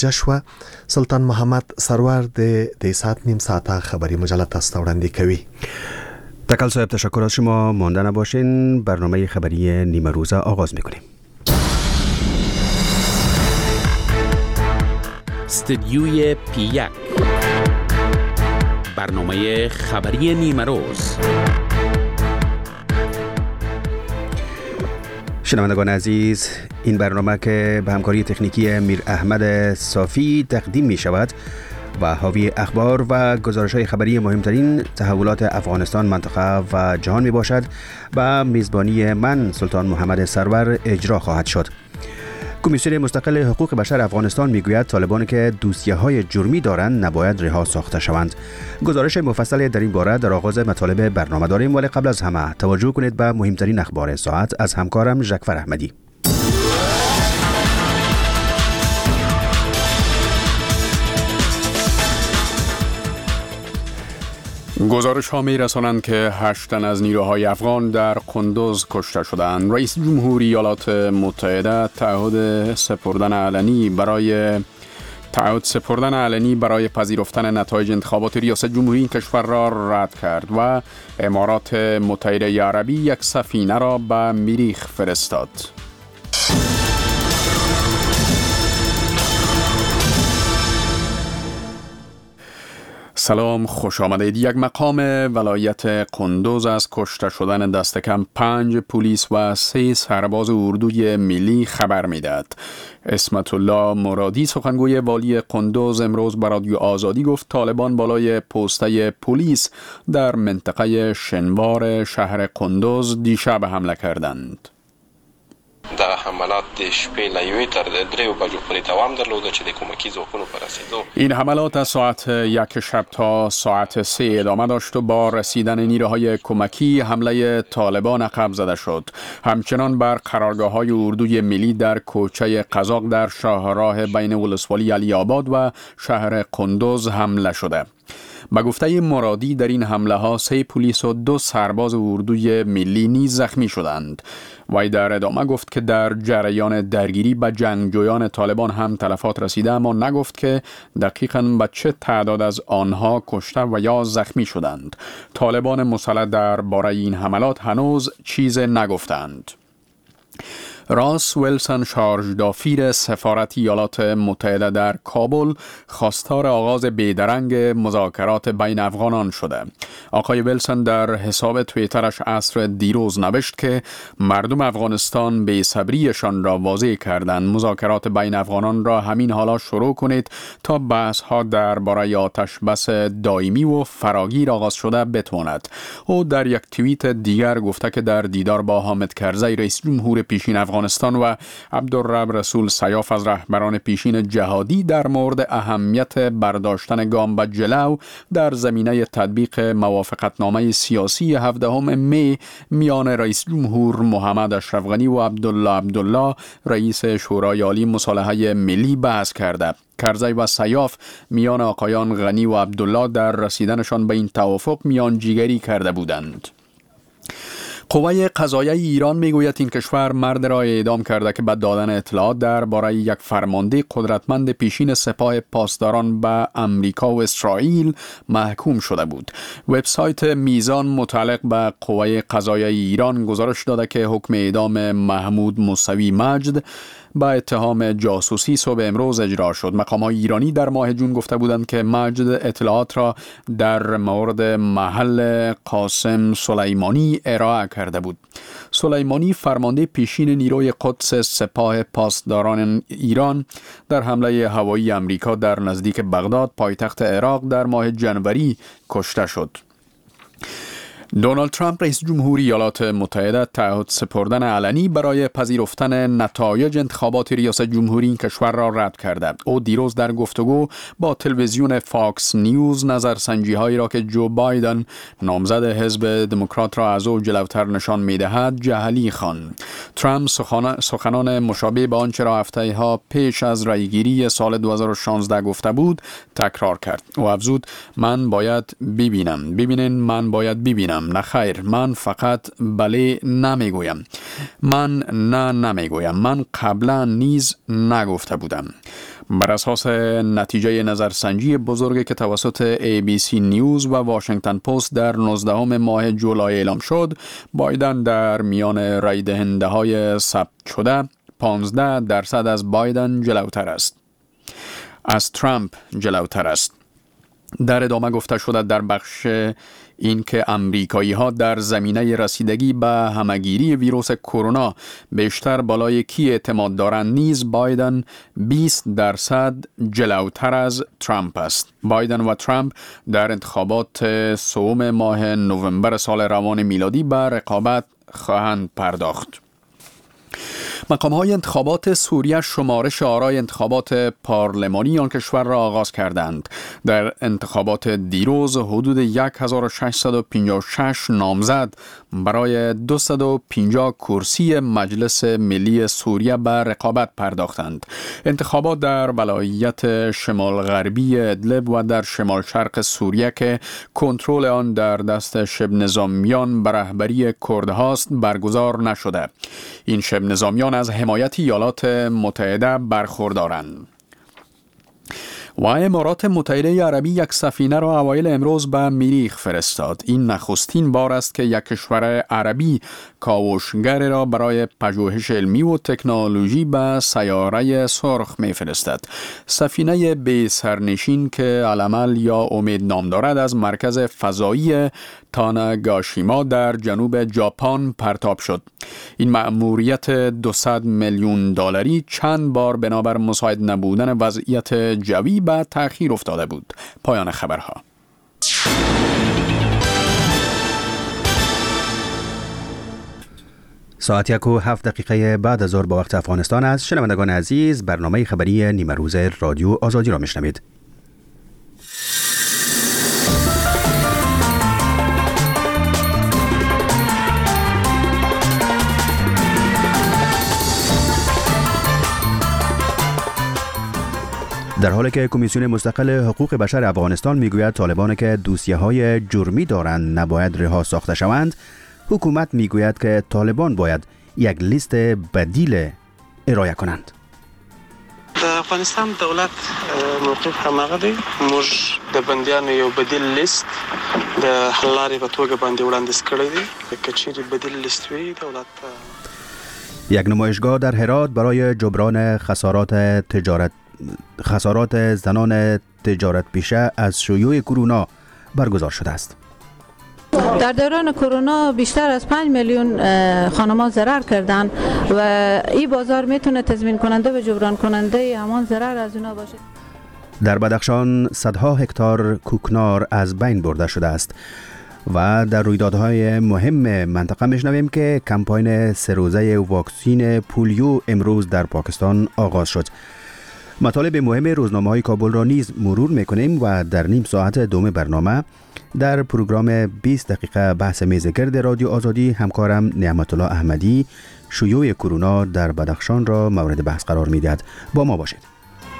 جشوا سلطان محمد سرور د ساعت نیم ساعته خبری مجله تاسو ته وړاندې کوي. تکل صاحب تشکر از شما، مانده نباشین. برنامه خبری نیمه روزه آغاز میکنیم. استدیوی پی1 برنامه خبری نیمه روز. شنوندگان عزیز، این برنامه که به همکاری تکنیکی میر احمد صافی تقدیم می شود و حاوی اخبار و گزارش‌های خبری مهمترین تحولات افغانستان، منطقه و جهان می باشد و میزبانی من سلطان محمد سرور اجرا خواهد شد. کمیسیون مستقل حقوق بشر افغانستان میگوید طالبان که دوسیه‌های جرمی دارند نباید رها ساخته شوند. گزارش مفصل در این باره در آغاز مطالب برنامه داریم، ولی قبل از همه توجه کنید به مهمترین اخبار ساعت از همکارم ژکفر احمدی. گزارش ها می رسانند که 8 تن از نیروهای افغان در قندوز کشته شدند. رئیس جمهوری ایالات متحده تعهد سپردن علنی برای پذیرفتن نتایج انتخابات ریاست جمهوری این کشور را رد کرد و امارات متحده عربی یک سفینه را به مریخ فرستاد. سلام، خوش آمدید. یک مقام ولایت قندوز از کشته شدن دست کم 5 پلیس و 3 سرباز اردوی ملی خبر میدهد. اسمت الله مرادی سخنگوی والی قندوز امروز به رادیو آزادی گفت طالبان بالای پوسته پلیس در منطقه شنوار شهر قندوز دیشب حمله کردند. دا حملات د شپې له 1 تر 3 بجو پورې دوام درلوده چې د کومکی ځواکونو په رسیدو این حملات از ساعت 1 شب تا ساعت 3 ادامه داشت و با رسیدن نیروهای کمکی حمله طالبان عقب زده شد. همچنان بر قرارگاه‌های اردوی ملی در کوچه قزاق در شاهراه بین ولسوالی علی آباد و شهر قندوز حمله شده. به گفته مرادی در این حمله ها 3 پلیس و 2 سرباز اردوی ملی نیز زخمی شدند. وی در ادامه گفت که در جریان درگیری به جنگجویان طالبان هم تلفات رسیده، اما نگفت که دقیقاً به چه تعداد از آنها کشته و یا زخمی شدند. طالبان مسلح درباره این حملات هنوز چیز نگفتند. راس ویلسون شارژدافیر سفارت ایالات متحده در کابل خواستار آغاز بیدرنگ مذاکرات بین افغانان شده. آقای ویلسون در حساب توییترش عصر دیروز نوشت که مردم افغانستان بی‌صبریشان را واضح کردند مذاکرات بین افغانان را همین حالا شروع کنید تا بحث ها درباره آتش بس دائمی و فراگیر آغاز شده بتواند. او در یک توییت دیگر گفته که در دیدار با حامد کرزی رئیس جمهور پیشین افغانستان و عبدالرب رسول سیاف از رهبران پیشین جهادی در مورد اهمیت برداشتن گام به جلو در زمینه تطبیق موافقتنامه سیاسی 17 می میان رئیس جمهور محمد اشرف غنی و عبدالله رئیس شورای عالی مصالحه ملی بحث کرده. کرزی و سیاف میان آقایان غنی و عبدالله در رسیدنشان به این توافق میانجیگری کرده بودند. قوه قضاییه ایران میگوید این کشور مرد را اعدام کرده که به دادن اطلاعات درباره یک فرمانده قدرتمند پیشین سپاه پاسداران به امریکا و اسرائیل محکوم شده بود. وبسایت میزان متعلق به قوه قضاییه ایران گزارش داده که حکم اعدام محمود موسوی مجد با اتهام جاسوسی صبح امروز اجرا شد. مقام‌های ایرانی در ماه جون گفته بودند که مجد اطلاعات را در مورد محل قاسم سلیمانی ارائه کرده بود. سلیمانی فرمانده پیشین نیروی قدس سپاه پاسداران ایران در حمله هوایی امریکا در نزدیک بغداد پایتخت عراق در ماه جنوری کشته شد. دونالد ترامپ رئیس جمهوری ایالات متحده تعهد سپردن علنی برای پذیرفتن نتایج انتخابات ریاست جمهوری این کشور را رد کرده. او دیروز در گفتگو با تلویزیون فاکس نیوز نظرسنجی‌هایی را که جو بایدن نامزد حزب دموکرات را از او جلوتر نشان می‌دهد جعلی خواند. ترامپ سخنان مشابه به آنچه را هفته‌ها پیش از رأیگیری سال 2016 گفته بود تکرار کرد. او افزود من باید ببینین من باید ببینم. نه خیر، من فقط بله نمیگویم. من نمیگویم. من قبلا نیز نگفته بودم. بر اساس نتیجه نظرسنجی بزرگی که توسط ABC نیوز و واشنگتن پست در 19 ماه جولای اعلام شد، بایدن در میان رای دهنده های ثبت شده 15% از بایدن جلوتر است. از ترامپ جلوتر است. در ادامه گفته شده در بخش این که امریکایی ها در زمینه رسیدگی به همگیری ویروس کرونا بیشتر بالای کی اعتماد دارند نیز بایدن 20% جلوتر از ترامپ است. بایدن و ترامپ در انتخابات سوم ماه نوامبر سال روان میلادی به رقابت خواهند پرداخت. مقام‌های انتخابات سوریه شمارش آرای انتخابات پارلمانی آن کشور را آغاز کردند. در انتخابات دیروز حدود 1656 نامزد برای 250 کرسی مجلس ملی سوریه به رقابت پرداختند. انتخابات در ولایت شمال غربی ادلب و در شمال شرق سوریه که کنترل آن در دست شبه نظامیان به رهبری کردهاست برگزار نشده. این شبه نظامیان از حمایت ایالات متحده برخوردارند. و امارات متحده عربی یک سفینه را اوایل امروز به مریخ فرستاد. این نخستین بار است که یک کشور عربی کاوشگر را برای پژوهش علمی و تکنولوژی به سیاره سرخ می‌فرستد. سفینه بی سرنشین که العمل یا امید نام دارد از مرکز فضایی تاناگاشیما در جنوب ژاپن پرتاب شد. این مأموریت 200 میلیون دلاری چند بار بنابر مساعد نبودن وضعیت جوی به تأخیر افتاده بود. پایان خبرها. ساعت 1:07 بعد از ظهر با وقت افغانستان است. شنوندگان عزیز، برنامه خبری نیمه روز رادیو آزادی را میشنوید. در حالی که کمیسیون مستقل حقوق بشر افغانستان میگوید طالبان که دوسیه‌های جرمی دارند نباید رها ساخته شوند، حکومت میگوید که طالبان باید یک لیست بدیل ارائه کنند. د افغانستان دولت موقف هماغه دی، موږ د بندیانو یو بدیل لیست د حل لارې په توګه باندې وړاندیز کړی دی. که چیرې بدیل لیست وي دولت یک نمایشگاه در هرات برای جبران خسارات زنان تجارت پیشه از شیوع کرونا برگزار شده است. در دوران کرونا بیشتر از 5 میلیون خانمان ضرر کردند و این بازار میتونه تضمین کننده و جبران کننده همان ضرر از اونا باشه. در بدخشان صدها هکتار کوکنار از بین برده شده است و در رویدادهای مهم منطقه میشنویم که کمپاین 3 روزه واکسین پولیو امروز در پاکستان آغاز شد. مطالب مهم روزنامه‌های کابل را نیز مرور میکنیم و در نیم ساعت دوم برنامه در پروگرام 20 دقیقه بحث میزگرد رادیو آزادی همکارم نعمت الله احمدی شیوع کرونا در بدخشان را مورد بحث قرار میدهد. با ما باشید.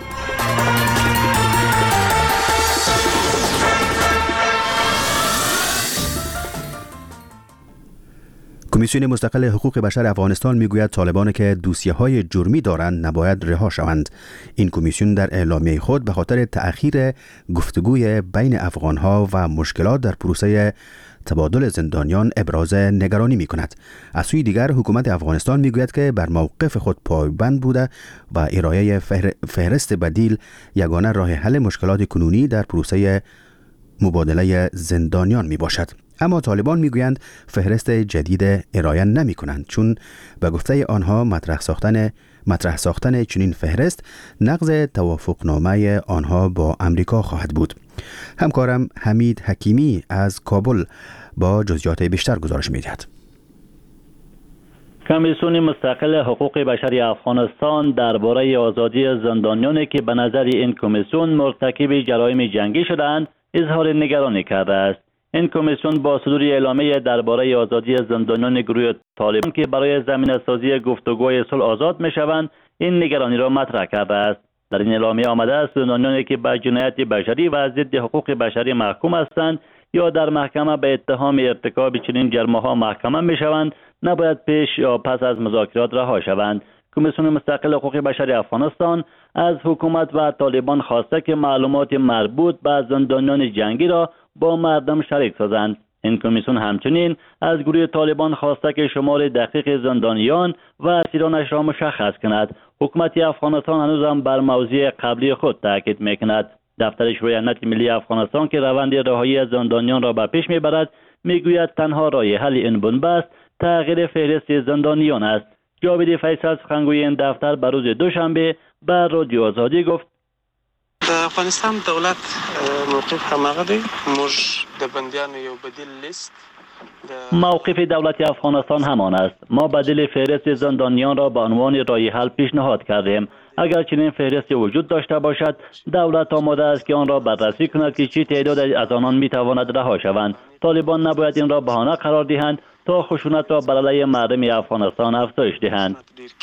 کمیسیون مستقل حقوق بشر افغانستان میگوید طالبان که دوسیه‌های جرمی دارند نباید رها شوند. این کمیسیون در اعلامیه خود به خاطر تأخیر گفتگوی بین افغانها و مشکلات در پروسه تبادل زندانیان ابراز نگرانی می‌کند. از سوی دیگر حکومت افغانستان میگوید که بر موقف خود پایبند بوده و ارائه فهرست بدیل یگانه راه حل مشکلات کنونی در پروسه مبادله زندانیان میباشد. اما طالبان میگویند فهرست جدید ارائه نمی کنند، چون به گفته آنها مطرح ساختن چنین فهرست نقض توافقنامه آنها با امریکا خواهد بود. همکارم حمید حکیمی از کابل با جزئیات بیشتر گزارش می‌دهد. کمیسیون مستقل حقوق بشری افغانستان درباره آزادی زندانیانی که به نظر این کمیسیون مرتکب جرایم جنگی شدند اظهار نگرانی کرده است. این کمیسیون با صدور اعلامیه درباره آزادی زندانیان گروه طالبان که برای زمینه‌سازی گفتگوی صلح آزاد می‌شوند این نگرانی را مطرح کرده است. در این اعلامیه آمده است زندانیانی که به جنایت بشری و ضد حقوق بشری محکوم هستند یا در محکمه به اتهام ارتکاب چنین جرم‌ها محکمه می‌شوند نباید پیش یا پس از مذاکرات رها شوند. کمیسیون مستقل حقوق بشر افغانستان از حکومت و طالبان خواسته که معلومات مربوط به زندانیان جنگی را با مردم شریک سازند. این کمیسیون همچنین از گروه طالبان خواسته که شمار دقیق زندانیان و اسیرانش را مشخص کند. حکومت افغانستان هنوز هم بر موضوع قبلی خود تاکید میکند. دفتر شورای امنیت ملی افغانستان که روند رهایی زندانیان را به پیش میبرد میگوید تنها راه حل این بنبست تغییر فهرست زندانیان است. جاوید فیصل سخنگوی این دفتر به روز دوشنبه به رادیو آزادی گفت د افغانستان دولت موقف هماغه دی موږ د بندیانو یو بدیل لیست موقف دولت افغانستان همان است. ما بدیل فهرست زندانیان را به عنوان راه حل پیشنهاد کردیم. اگر چنین فهرستی وجود داشته باشد دولت آماده است که آن را بررسی کند که چه تعداد از آنان میتواند رها شوند. طالبان نباید این را بهانه قرار دهند تا خشونت را بر علیه مردم افغانستان افزایش دهند.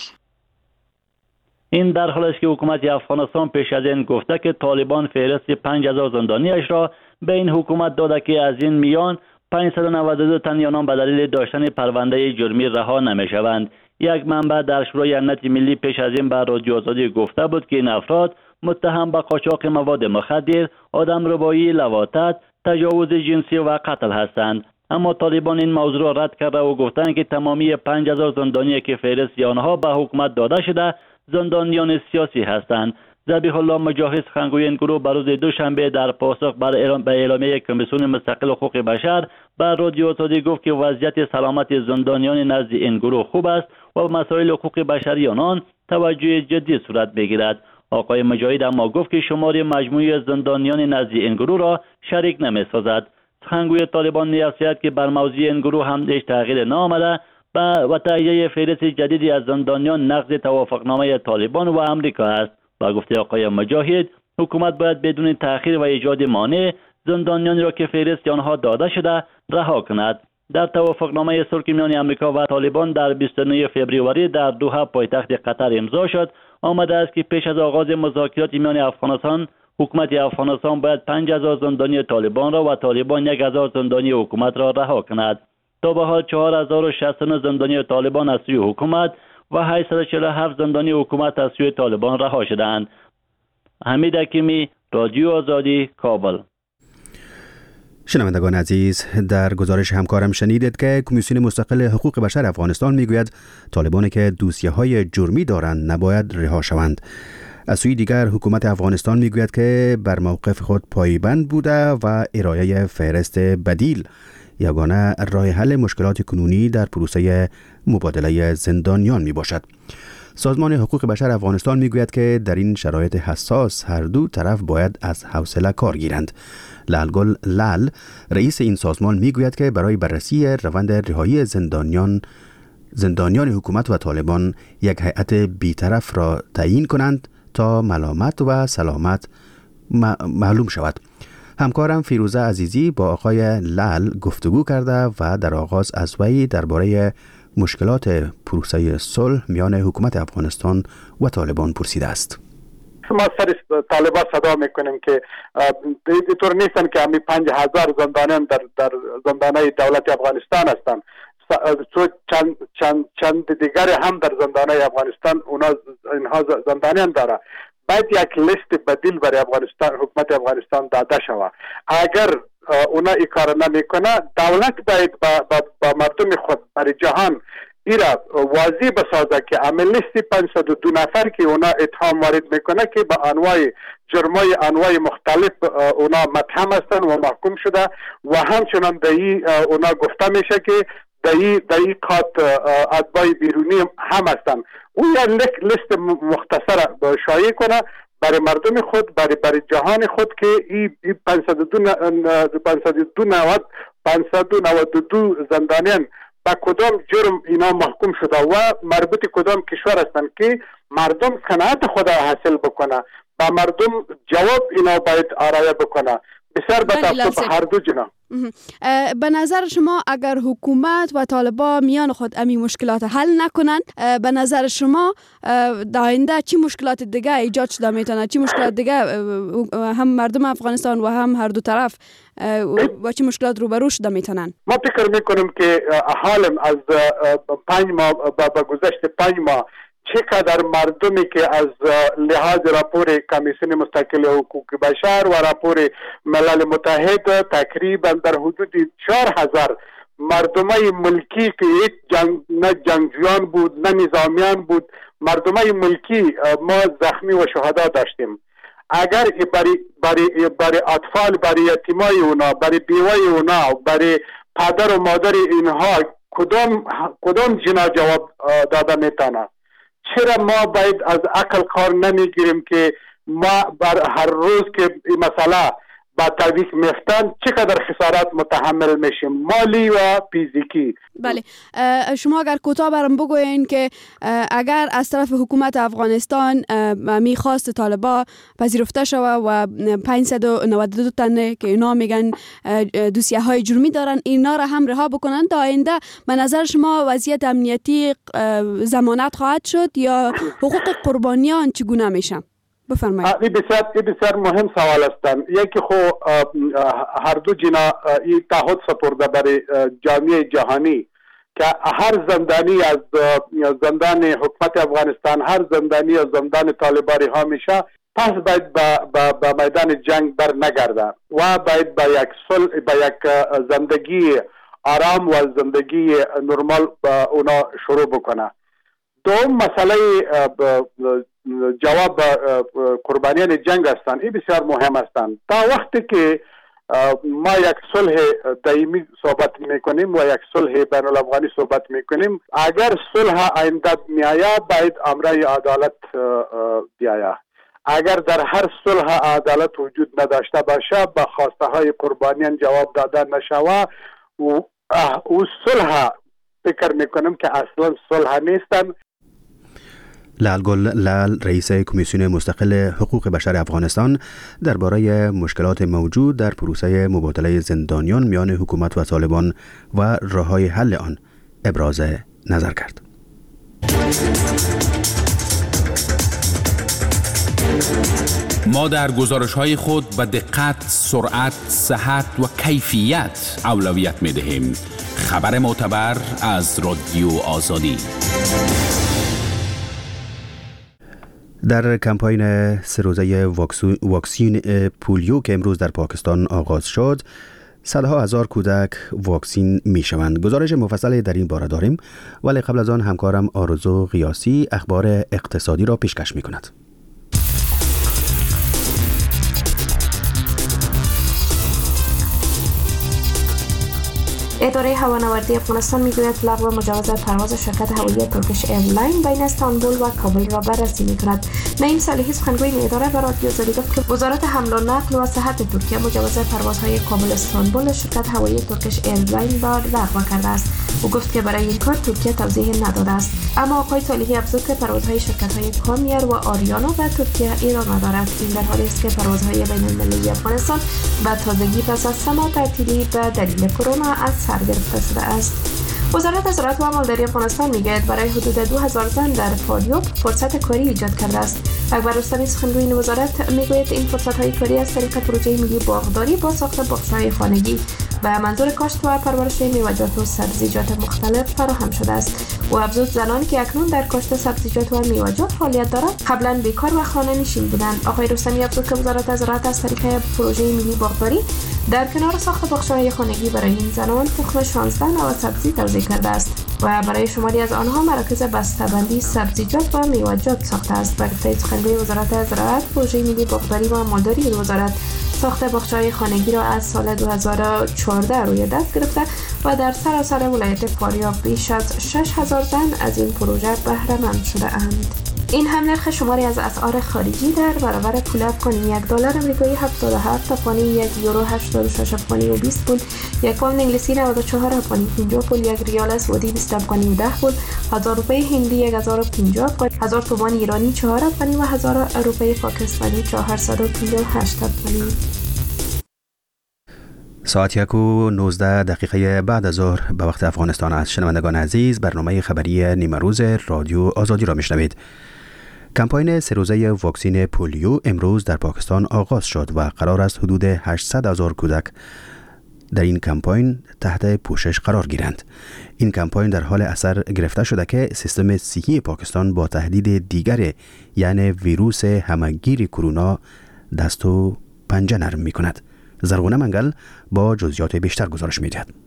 این در حالی است که حکومت افغانستان پیش از این گفته که طالبان فهرست 5000 زندانیش را به این حکومت داده که از این میان 592 تن آنان به دلیل داشتن پرونده جرمی رها نمیشوند. یک منبع در شورای امنیت ملی پیش از این به رادیو آزادی گفته بود که این افراد متهم به قاچاق مواد مخدر، آدمربایی، لواطت، تجاوز جنسی و قتل هستند. اما طالبان این موضوع را رد کرده و گفتند که تمامی 5000 زندانی که فهرست آنها به حکومت داده شده زندانیان سیاسی هستند. ذبیح الله مجاهد سخنگوی این گروه به روز دوشنبه در پاسخ به اعلامیه کمیسیون مستقل حقوق بشر به رادیو آزادی گفت که وضعیت سلامت زندانیان نزد این گروه خوب است و مسائل حقوق بشری آنان توجه جدی صورت بگیرد. آقای مجاهد اما گفت که شمار مجموعی زندانیان نزد این گروه را شریک نمی‌سازد. سخنگوی طالبان می‌گوید که بر موضوع این گروه هم هیچ تغییر نامده و تهیه فهرست جدیدی از زندانیان نقض توافقنامه طالبان و امریکا است. با گفته آقای مجاهد حکومت باید بدون تأخیر و ایجاد مانع زندانیانی را که فهرست آنها داده شده رها کند. در توافقنامه صلح میان امریکا و طالبان در 29 فوریه در دوحه پایتخت قطر امضا شد. آمده است که پیش از آغاز مذاکرات میان افغانستان حکومت افغانستان باید 5000 زندانی طالبان را و طالبان 1000 زندانی حکومت را رها کند. تا به حال 4069 زندانی طالبان از سوی حکومت و 847 زندانی حکومت از سوی طالبان رها شدند. حمید حکیمی، رادیو آزادی، کابل. شنوندگان عزیز، در گزارش همکارم شنیدید که کمیسیون مستقل حقوق بشر افغانستان میگوید طالبانی که دوسیه‌های جرمی دارند نباید رها شوند. از سوی دیگر حکومت افغانستان میگوید که بر موقف خود پایبند بوده و ارائه فهرست بدیل یگانه راه حل مشکلات کنونی در پروسه مبادله زندانیان می باشد. سازمان حقوق بشر افغانستان می گوید که در این شرایط حساس هر دو طرف باید از حوصله کار گیرند. لالگل لال رئیس این سازمان می گوید که برای بررسی روند رهایی زندانیان حکومت و طالبان یک هیئت بی‌طرف را تعیین کنند تا ملامت و سلامت معلوم شود. همکارم فیروزه عزیزی با آقای لال گفتگو کرده و در آغاز از وی درباره مشکلات پروسه صلح میان حکومت افغانستان و طالبان پرسیده است. ما سر طالبان صدا میکنیم که اینطور نیستن که همی 5000 زندانیان در زندانهای دولت افغانستان هستند. چند دیگر هم در زندانهای افغانستان اینها زندانیان داره. باید یک لیست بدیل برای افغانستان حکومت افغانستان داده شود. اگر اونا این کار نمیکنه دولت باید با مردم خود برای جهان ایرا واضح بسازه که لیست 502 نفر که اونا اتهام وارد میکنه که با انواع جرمای انواع مختلف اونا متهم هستن و محکوم شده و همچنان اونا گفته میشه که دایی قات اتباع بیرونی هم هستن. او یک لیست مختصر شایع کنه برای مردم خود برای جهان خود که این 592 زندانیان با کدام جرم اینا محکوم شده و مربوط کدام کشور هستن که مردم قناعت خود حاصل بکنه با مردم جواب اینا باید آرایه بکنه. بسیار بطفت هر دو جنا. به نظر شما اگر حکومت و طالبان میان خود امی مشکلات حل نکنند به نظر شما در آینده چی مشکلات دیگه ایجاد شده میتونه؟ چی مشکلات دیگه هم مردم افغانستان و هم هر دو طرف با چی مشکلات روبرو شده میتونن؟ ما فکر میکنم که حالا از 5 ماه با گذشت 5 ماه چقدر مردمی که از لحاظ راپور کمیسیون مستقل حقوق بشر و راپور ملل متحد تقریبا در حدود 4000 مردمای ملکی که یک نه جنگجویان بود نه نظامیان بود، مردمای ملکی ما زخمی و شهدا داشتیم. اگر برای اطفال، برای یتیمای اونا، برای بیوای اونا، برای پدر و مادر اینها کدام جنا جواب داده میتونه؟ چرا ما باید از عقل کار نمیگیریم که ما بر هر روز که این مسئله با تعویق میفتن چقدر خسارات متحمل میشیم، مالی و فیزیکی؟ بله، شما اگر کوتاه برام بگوین که اگر از طرف حکومت افغانستان میخواست طالبا پذیرفته شوه و 592 تن که اینا میگن دوسیه های جرمی دارن اینا را هم رها بکنن، تا آینده به نظر شما وضعیت امنیتی ضمانت خواهد شد یا حقوق قربانیان چگونه میشه؟ بفرمایید. این بسیار مهم سوال است. یکی خو هر دو جنا این تعهد سپرده برای جامعه جهانی که هر زندانی از زندان حکومت افغانستان، هر زندانی از زندان طالبان رها میشه، پس باید با میدان جنگ بر نگرده و باید با یک زندگی آرام و زندگی نرمال اونا شروع بکنه. دوم مسئله جواب قربانیان جنگ هستند. این بسیار مهم هستند. تا وقتی که ما یک صلح دائمی صحبت میکنیم و یک صلح بین الافغانی صحبت میکنیم، اگر صلح آینده میآید باید امرای عدالت بیاید. اگر در هر صلح عدالت وجود نداشته باشه، با خواسته های قربانیان جواب داده نشوه، او صلح فکر میکنم که اصلا صلح نیستن. لعل لعل رئیس کمیسیون مستقل حقوق بشر افغانستان درباره مشکلات موجود در پروسه مبادله زندانیان میان حکومت و طالبان و راه‌های حل آن ابراز نظر کرد. ما در گزارش‌های خود به دقت، سرعت، صحت و کیفیت اولویت می‌دهیم. خبر معتبر از رادیو آزادی. در کمپاین 3 روزه واکسین پولیو که امروز در پاکستان آغاز شد، صدها هزار کودک واکسین می شوند. گزارش مفصلی در این باره داریم، ولی قبل از آن همکارم آرزو قیاسی اخبار اقتصادی را پیشکش می کند. اداره هوانوردی افغانستان میگوید لغو مجوز پرواز شرکت هوایی ترکیش ایرلاین بین استانبول و کابل را بررسی میکند. نعیم صالحی سخنگوی این اداره به رادیو آزادی گفت که وزارت حمل و نقل و صحت ترکیه مجوز پروازهای کابل استانبول شرکت هوایی ترکیش ایرلاین را لغو کرده است. او گفت که برای این کار ترکیه توضیح نداده است. اما آقای صالحی افزود که پروازهای شرکت‌های کامیر و آریانا به ترکیه ادامه دارد. این در حالی است که پروازهای بین‌المللی افغانستان به تازگی پس از 3 ماه تعطیلی به دلیل کرونا از سر گرفته شده است. وزارت زراعت و مالداری افغانستان میگوید برای حدود 2000 زن در فاریاب فرصت کاری ایجاد کرده است. اکبر رستمی سخنگوی این وزارت میگوید این فرصت‌های کاری از طریق پروژه ملی باغداری با ساخت باغچه‌های خانگی به منظور کاشت و پرورش میوه‌جات و سبزیجات مختلف فراهم شده است. و افزود زنانی که اکنون در کاشت سبزیجات و میوه‌جات فعالیت دارند قبلا بیکار و خانه نشین بودند. آقای رستمی افزود که وزارت زراعت از طریق پروژه ملی باغداری در کنار ساخت باغچه‌های خانگی برای این زنان تخم 16 نوع سبزی توزیع کرده است و برای شماری از آنها مراکز بسته‌بندی سبزیجات و میوه‌جات ساخته است. به گفته سخنگوی وزارت زراعت، پروژه ملی باغداری و مالداری وزارت ساخت باغچه‌های خانگی را از سال 2014 روی دست گرفته و در سراسر ولایت فاریاب بیش از 6000 زن از این پروژه بهره مند شده اند. این هم نرخ شماری از اسعار خارجی در برابر پول افغانی: $1 آمریکایی 77 افغانی، 1 یورو 86 افغانی و 20 پول، 1 پوند انگلیسی 94 افغانی 50 پول، 1 ریال سعودی 20 افغانی و 10 پول، 1000 روپیه هندی 1050 افغانی، 1000 تومان ایرانی 4 افغانی و 1000 روپیه پاکستانی 458 افغانی. ساعت 1:19 بعد از ظهر به وقت افغانستان از شنوندگان عزیز برنامه خبری نیمه روز رادیو آزادی را میشنوید. کمپاین 3 روزه واکسین پولیو امروز در پاکستان آغاز شد و قرار است حدود 800,000 کودک در این کمپاین تحت پوشش قرار گیرند. این کمپاین در حال اثر گرفته شده که سیستم صحی پاکستان با تهدید دیگر یعنی ویروس همگیر کرونا دست و پنجه نرم می کند. زرغونه منگل با جزئیات بیشتر گزارش می دهد.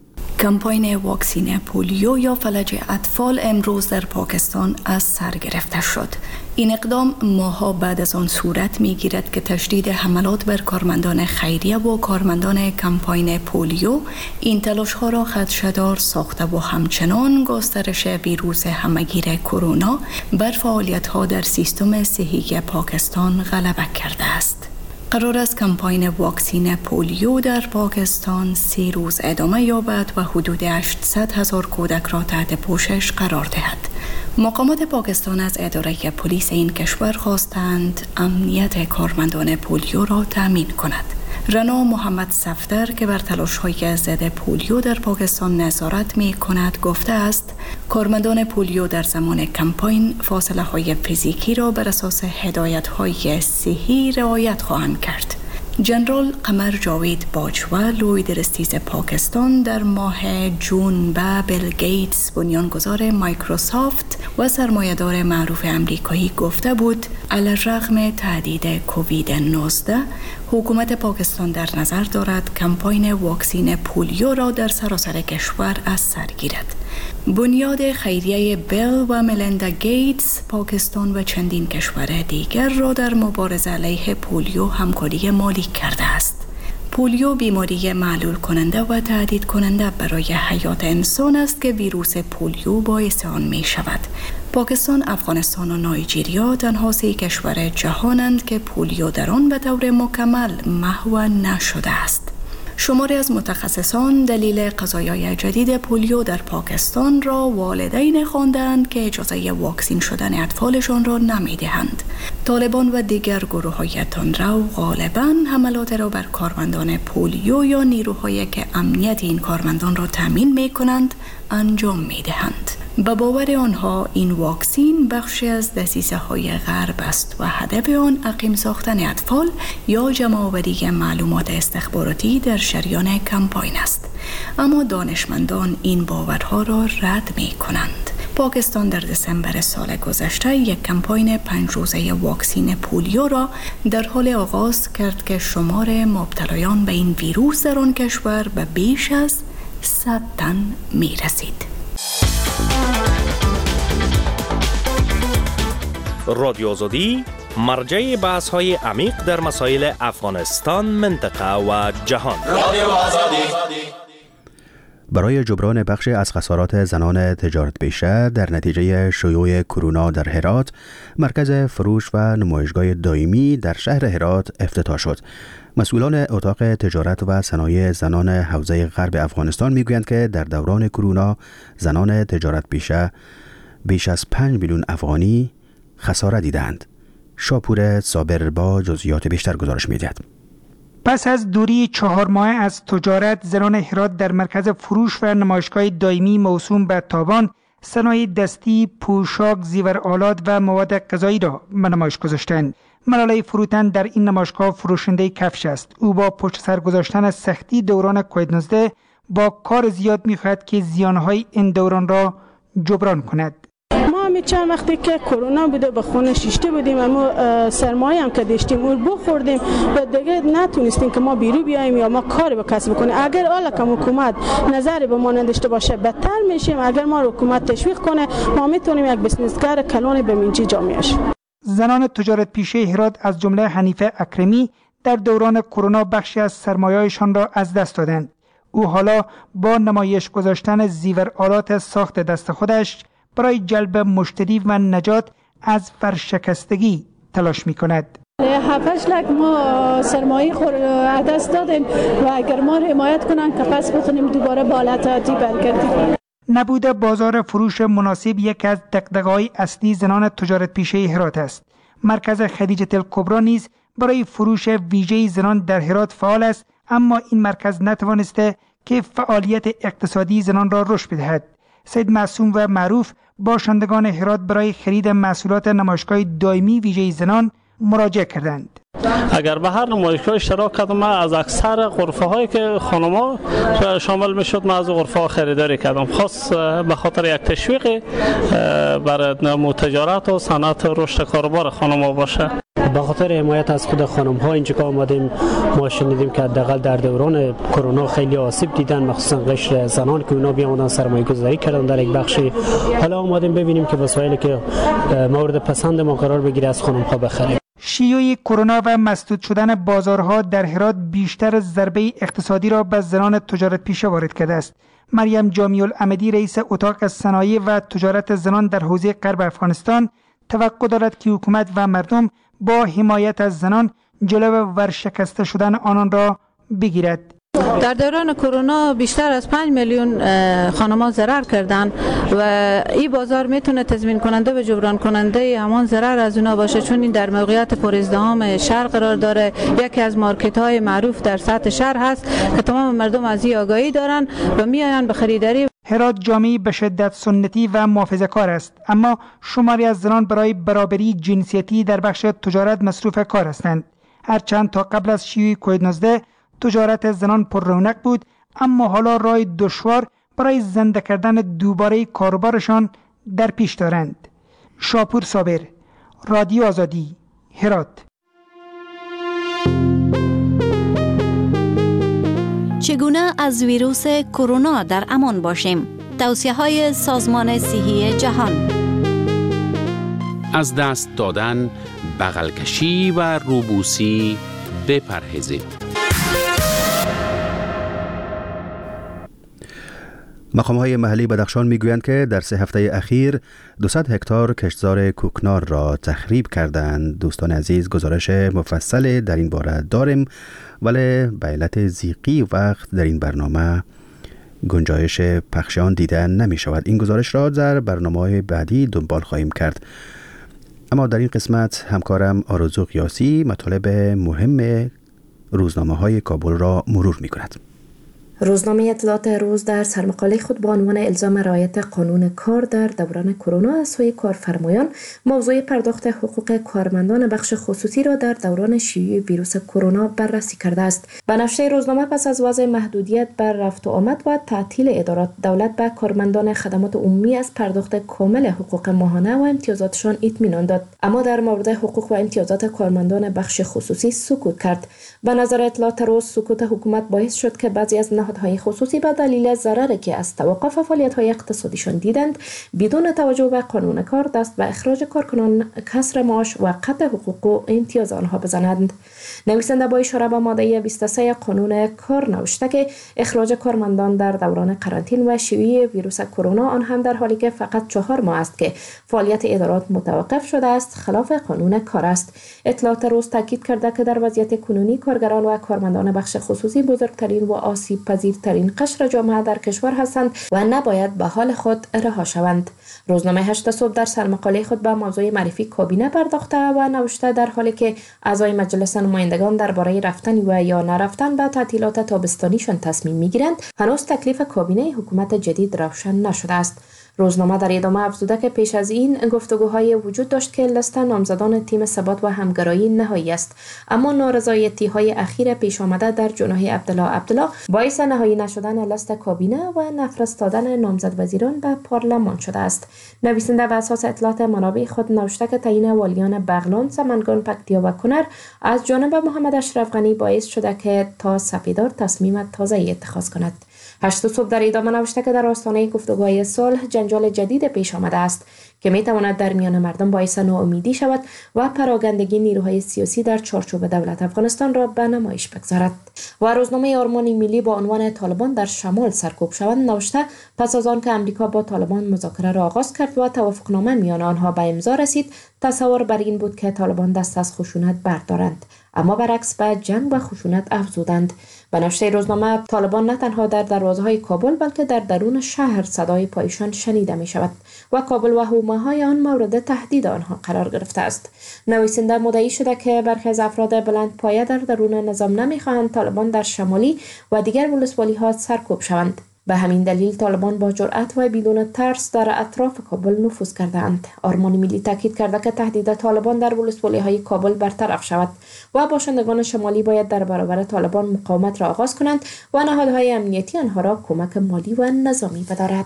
کمپاین واکسین پولیو یا فلج اطفال امروز در پاکستان از سر گرفته شد. این اقدام ماه‌ها بعد از آن صورت می‌گیرد که تشدید حملات بر کارمندان خیریه و کارمندان کمپاین پولیو این تلاش‌ها را خدشه‌دار ساخته و همچنان گسترش ویروس همگیر کرونا بر فعالیت‌ها در سیستم صحی پاکستان غلبه کرده است. قرار است کمپاین واکسین پولیو در پاکستان 3 روز ادامه یابد و حدود 800,000 کودک را تحت پوشش قرار دهد. مقامات پاکستان از اداره پلیس این کشور خواستند امنیت کارمندان پولیو را تامین کند. رنا محمد صفدر که بر تلاش‌های ضد پولیو در پاکستان نظارت می‌کند گفته است کارمندان پولیو در زمان کمپاین فاصله‌های فیزیکی را بر اساس هدایت‌های صحی رعایت خواهند کرد. جنرال قمر جاوید باجوه لوید رئیس پاکستان در ماه جون به بیل گیتس بنیانگذار مایکروسافت و سرمایه‌دار معروف امریکایی گفته بود علیرغم تهدید کووید 19 حکومت پاکستان در نظر دارد کمپاین واکسین پولیو را در سراسر کشور از سر گیرد. بنیاد خیریه بیل و ملندا گیتس پاکستان و چندین کشور دیگر را در مبارزه علیه پولیو همکاری مالی کرده است. پولیو بیماری معلول کننده و تهدید کننده برای حیات انسان است که ویروس پولیو باعث آن می شود. پاکستان، افغانستان و نایجریا تنها 3 کشور جهانند که پولیو در آن به طور مکمل محو نشده است. شماری از متخصصان دلیل قضایای جدید پولیو در پاکستان را والدین خواندند که اجازه واکسین شدن اطفالشان را نمی‌دهند. طالبان و دیگر گروه‌های تندرو غالباً حملات را بر کارمندان پولیو یا نیروهایی که امنیت این کارمندان را تامین می‌کنند انجام می‌دهند. به باور آنها این واکسین بخشی از دسیسه‌های غرب است و هدف آن عقیم ساختن اطفال یا جمع‌آوری معلومات استخباراتی در شریان کمپاین است. اما دانشمندان این باورها را رد می‌کنند. پاکستان در دسامبر سال گذشته یک کمپاین 5 روزه واکسین پولیو را در حال آغاز کرد که شمار مبتلایان به این ویروس در آن کشور به بیش از 100 تن می‌رسید. رادیو آزادی مرجع بحث‌های عمیق در مسائل افغانستان، منطقه و جهان. رادیو آزادی برای جبران بخش از خسارات زنان تجارت پیشه در نتیجه شیوع کرونا در هرات، مرکز فروش و نمایشگاه دائمی در شهر هرات افتتاح شد. مسئولان اتاق تجارت و صنایع زنان حوزه غرب افغانستان میگویند که در دوران کرونا زنان تجارت پیشه بیش از 5 میلیون افغانی خسارت دیدند. شاپور صابر با جزئیات بیشتر گزارش می‌دهد. پس از دوری 4 ماه از تجارت، زنان هرات در مرکز فروش و نمایشگاه دائمی موسوم به تاوان صنایع دستی، پوشاک، زیورآلات و مواد غذایی را به نمایش گذاشتند. ملاله فروتن در این نمایشگاه فروشنده کفش است. او با پشت سر گذاشتن سختی دوران کووید 19 با کار زیاد می‌خواهد که زیانهای این دوران را جبران کند. ما همین چند وقتی که کرونا بوده به خونه شیشته بودیم، اما سرمایه هم که داشتیم اون بخوردیم و دیگه نتونستیم که ما بیرون بیایم یا ما کاری به کسب کنیم. اگر حالا که حکومت نظری به ما نداشته باشه بدتر میشیم. اگر ما حکومت تشویق کنه ما میتونیم یک بزنسکار کلان به منجی جامعه شیم. زنان تجارت پیشه هرات از جمله حنیفه اکرمی در دوران کرونا بخشی از سرمایه‌شان را از دست دادند. او حالا با نمایش گذاشتن زیورآلات ساخت دست خودش برای جلب مشتری و نجات از ورشکستگی تلاش می کند. 7-8 لک ما سرمایه دست دادیم و اگر ما حمایت کنن که پس بتونیم دوباره به حالت عادی برگردیم. نبود بازار فروش مناسب یکی از دغدغه‌های اصلی زنان تجارت پیشه هرات است. مرکز خدیجه الکبری نیز برای فروش ویژه زنان در هرات فعال است، اما این مرکز نتوانسته که فعالیت اقتصادی زنان را رشد بدهد. سید معصوم و معروف باشندگان هرات برای خرید محصولات نمایشگاه دائمی ویژه زنان مراجعه کردند. اگر به هر نمایشگاه اشتراک کردم، از اکثر غرفه هایی که خانم‌ها شامل میشد من از غرفه ها خریداری کردم، خاص به خاطر یک تشویق برای تجارت و صنعت رشد کاروبار خانم‌ها باشه. به خاطر حمایت از خود خانم‌ها اینجا که آمدیم ما شنیدیم که حداقل در دوران کرونا خیلی آسیب دیدن، مخصوصا قشر زنان که اونا بیامدن سرمایه‌گذاری کردن در یک بخشی. حالا آمدیم ببینیم که وسایلی که مورد پسند ما قرار بگیره از خانم‌ها بخریم. شیوع کرونا و مسدود شدن بازارها در هرات بیشتر ضربه اقتصادی را به زنان تجارت پیشه وارد کرده است. مریم جامی العمدی رئیس اتاق صنایع و تجارت زنان در حوزه غرب افغانستان توقع دارد که حکومت و مردم با حمایت از زنان جلو ورشکسته شدن آنان را بگیرد. در دوران کرونا بیشتر از 5 میلیون خانم‌ها ضرر کردند و این بازار میتونه تضمین کننده و جبران کننده همان ضرر از اونا باشه، چون این در موقعیت پرازدحام شهر قرار داره. یکی از مارکت‌های معروف در سطح شهر هست که تمام مردم از این آگاهی دارن و میآیند به خریداری. هرات جامعه به شدت سنتی و محافظه‌کار است، اما شماری از زنان برای برابری جنسیتی در بخش تجارت مصروف کار هستند. هرچند تا قبل از شیوع کووید 19 تجارت زنان پر رونق بود، اما حالا راه دشوار برای زنده کردن دوباره کاروبارشان در پیش دارند. شاپور صابر، رادیو آزادی، هرات. چگونه از ویروس کرونا در امان باشیم؟ توصیه‌های سازمان صحی جهان. از دست دادن، بغل کشی و روبوسی بپرهیزید. مقام‌های محلی بدخشان میگویند که در 3 هفته اخیر 200 هکتار کشتزار کوکنار را تخریب کردند. دوستان عزیز، گزارش مفصل در این باره داریم، ولی به علت ضیقی وقت در این برنامه گنجایش پخش آن دیده نمی شود. این گزارش را در برنامه‌های بعدی دنبال خواهیم کرد. اما در این قسمت همکارم آرزو قیاسی مطالب مهم روزنامه‌های کابل را مرور می‌کند. روزنامه اطلاعات روز در سرمقاله خود با عنوان الزام رعایت قانون کار در دوران کرونا از سوی کارفرمایان موضوع پرداخت حقوق کارمندان بخش خصوصی را در دوران شیوع ویروس کرونا بررسی کرده است. بنفشه روزنامه پس از وضع محدودیت بر رفت و آمد و تعطیل ادارات دولت به کارمندان خدمات عمومی از پرداخت کامل حقوق ماهانه و امتیازاتشان اطمینان داد، اما در مورد حقوق و امتیازات کارمندان بخش خصوصی سکوت کرد. به نظر اطلاعات روز سکوت حکومت باعث شد که بعضی از نهادهای خصوصی به دلیل ضرری که از توقف فعالیت‌های اقتصادیشان دیدند بدون توجه به قانون کار دست به اخراج کارکنان، کسر معاش و قطع حقوق و امتیاز آنها بزنند. نویسنده با اشاره به ماده 23 قانون کار نوشته که اخراج کارمندان در دوران قرنطینه و شیوع ویروس کرونا، آن هم در حالی که فقط 4 ماه است که فعالیت ادارات متوقف شده است، خلاف قانون کار است. اطلاعات روز تاکید کرده که در وضعیت کنونی کارگران و کارمندان بخش خصوصی بزرگترین و آسیب پذیرترین قشر جامعه در کشور هستند و نباید به حال خود رها شوند. روزنامه 8 صبح در سرمقاله خود به موضوع معرفی کابینه پرداخته و نوشته در حالی که اعضای مجلس نمایندگان درباره رفتن و یا نرفتن به تعطیلات تابستانیشان تصمیم میگیرند، هنوز تکلیف کابینه حکومت جدید روشن نشده است. روزنامه در ادامه افزوده که پیش از این گفتگوهای وجود داشت که لیست نامزدان تیم ثبات و همگرایی نهایی است، اما نارضایتی‌های اخیر پیش آمده در جناح عبدالله باعث نهایی نشدن لیست کابینه و نفرستادن نامزد وزیران به پارلمان شده است. نویسنده به اساس اطلاعات منابع خود نوشته که تعیین والیان بغلان، سمنگان، پکتیا و کنر از جانب محمد اشرف غنی باعث شده که تا سپیدار تصمیم تازه‌ای اتخاذ کند. 8 صبح در ادامه نوشته که در آستانه گفتگوهای صلح جنجال جدید پیش آمده است که میتواند در میان مردم باعث ناامیدی شود و پراگندگی نیروهای سیاسی در چارچوب دولت افغانستان را به نمایش بگذارد. و روزنامه آرمان ملی با عنوان طالبان در شمال سرکوب شوند نوشته پس از آن که امریکا با طالبان مذاکره را آغاز کرد و توافقنامه میان آنها به امضا رسید، تصور بر این بود که طالبان دست از خشونت بردارند، اما برعکس به جنگ و خشونت افزودند. به نوشته روزنامه طالبان نه تنها در دروازه‌های کابل بلکه در درون شهر صدای پایشان شنیده می شود و کابل و حومه‌های آن مورد تهدید آنها قرار گرفته است. نویسنده مدعی شده که برخی از افراد بلند پایه در درون نظام نمی‌خواهند طالبان در شمالی و دیگر ولسوالی‌ها سرکوب شوند. به همین دلیل طالبان با جرأت و بدون ترس در اطراف کابل نفوذ کردند. آرمان ملی تاکید کرده که تهدید طالبان در ولسوالی‌های کابل برطرف شود و باشندگان شمالی باید در برابر طالبان مقاومت را آغاز کنند و نهادهای امنیتی آنها را کمک مالی و نظامی بدارد.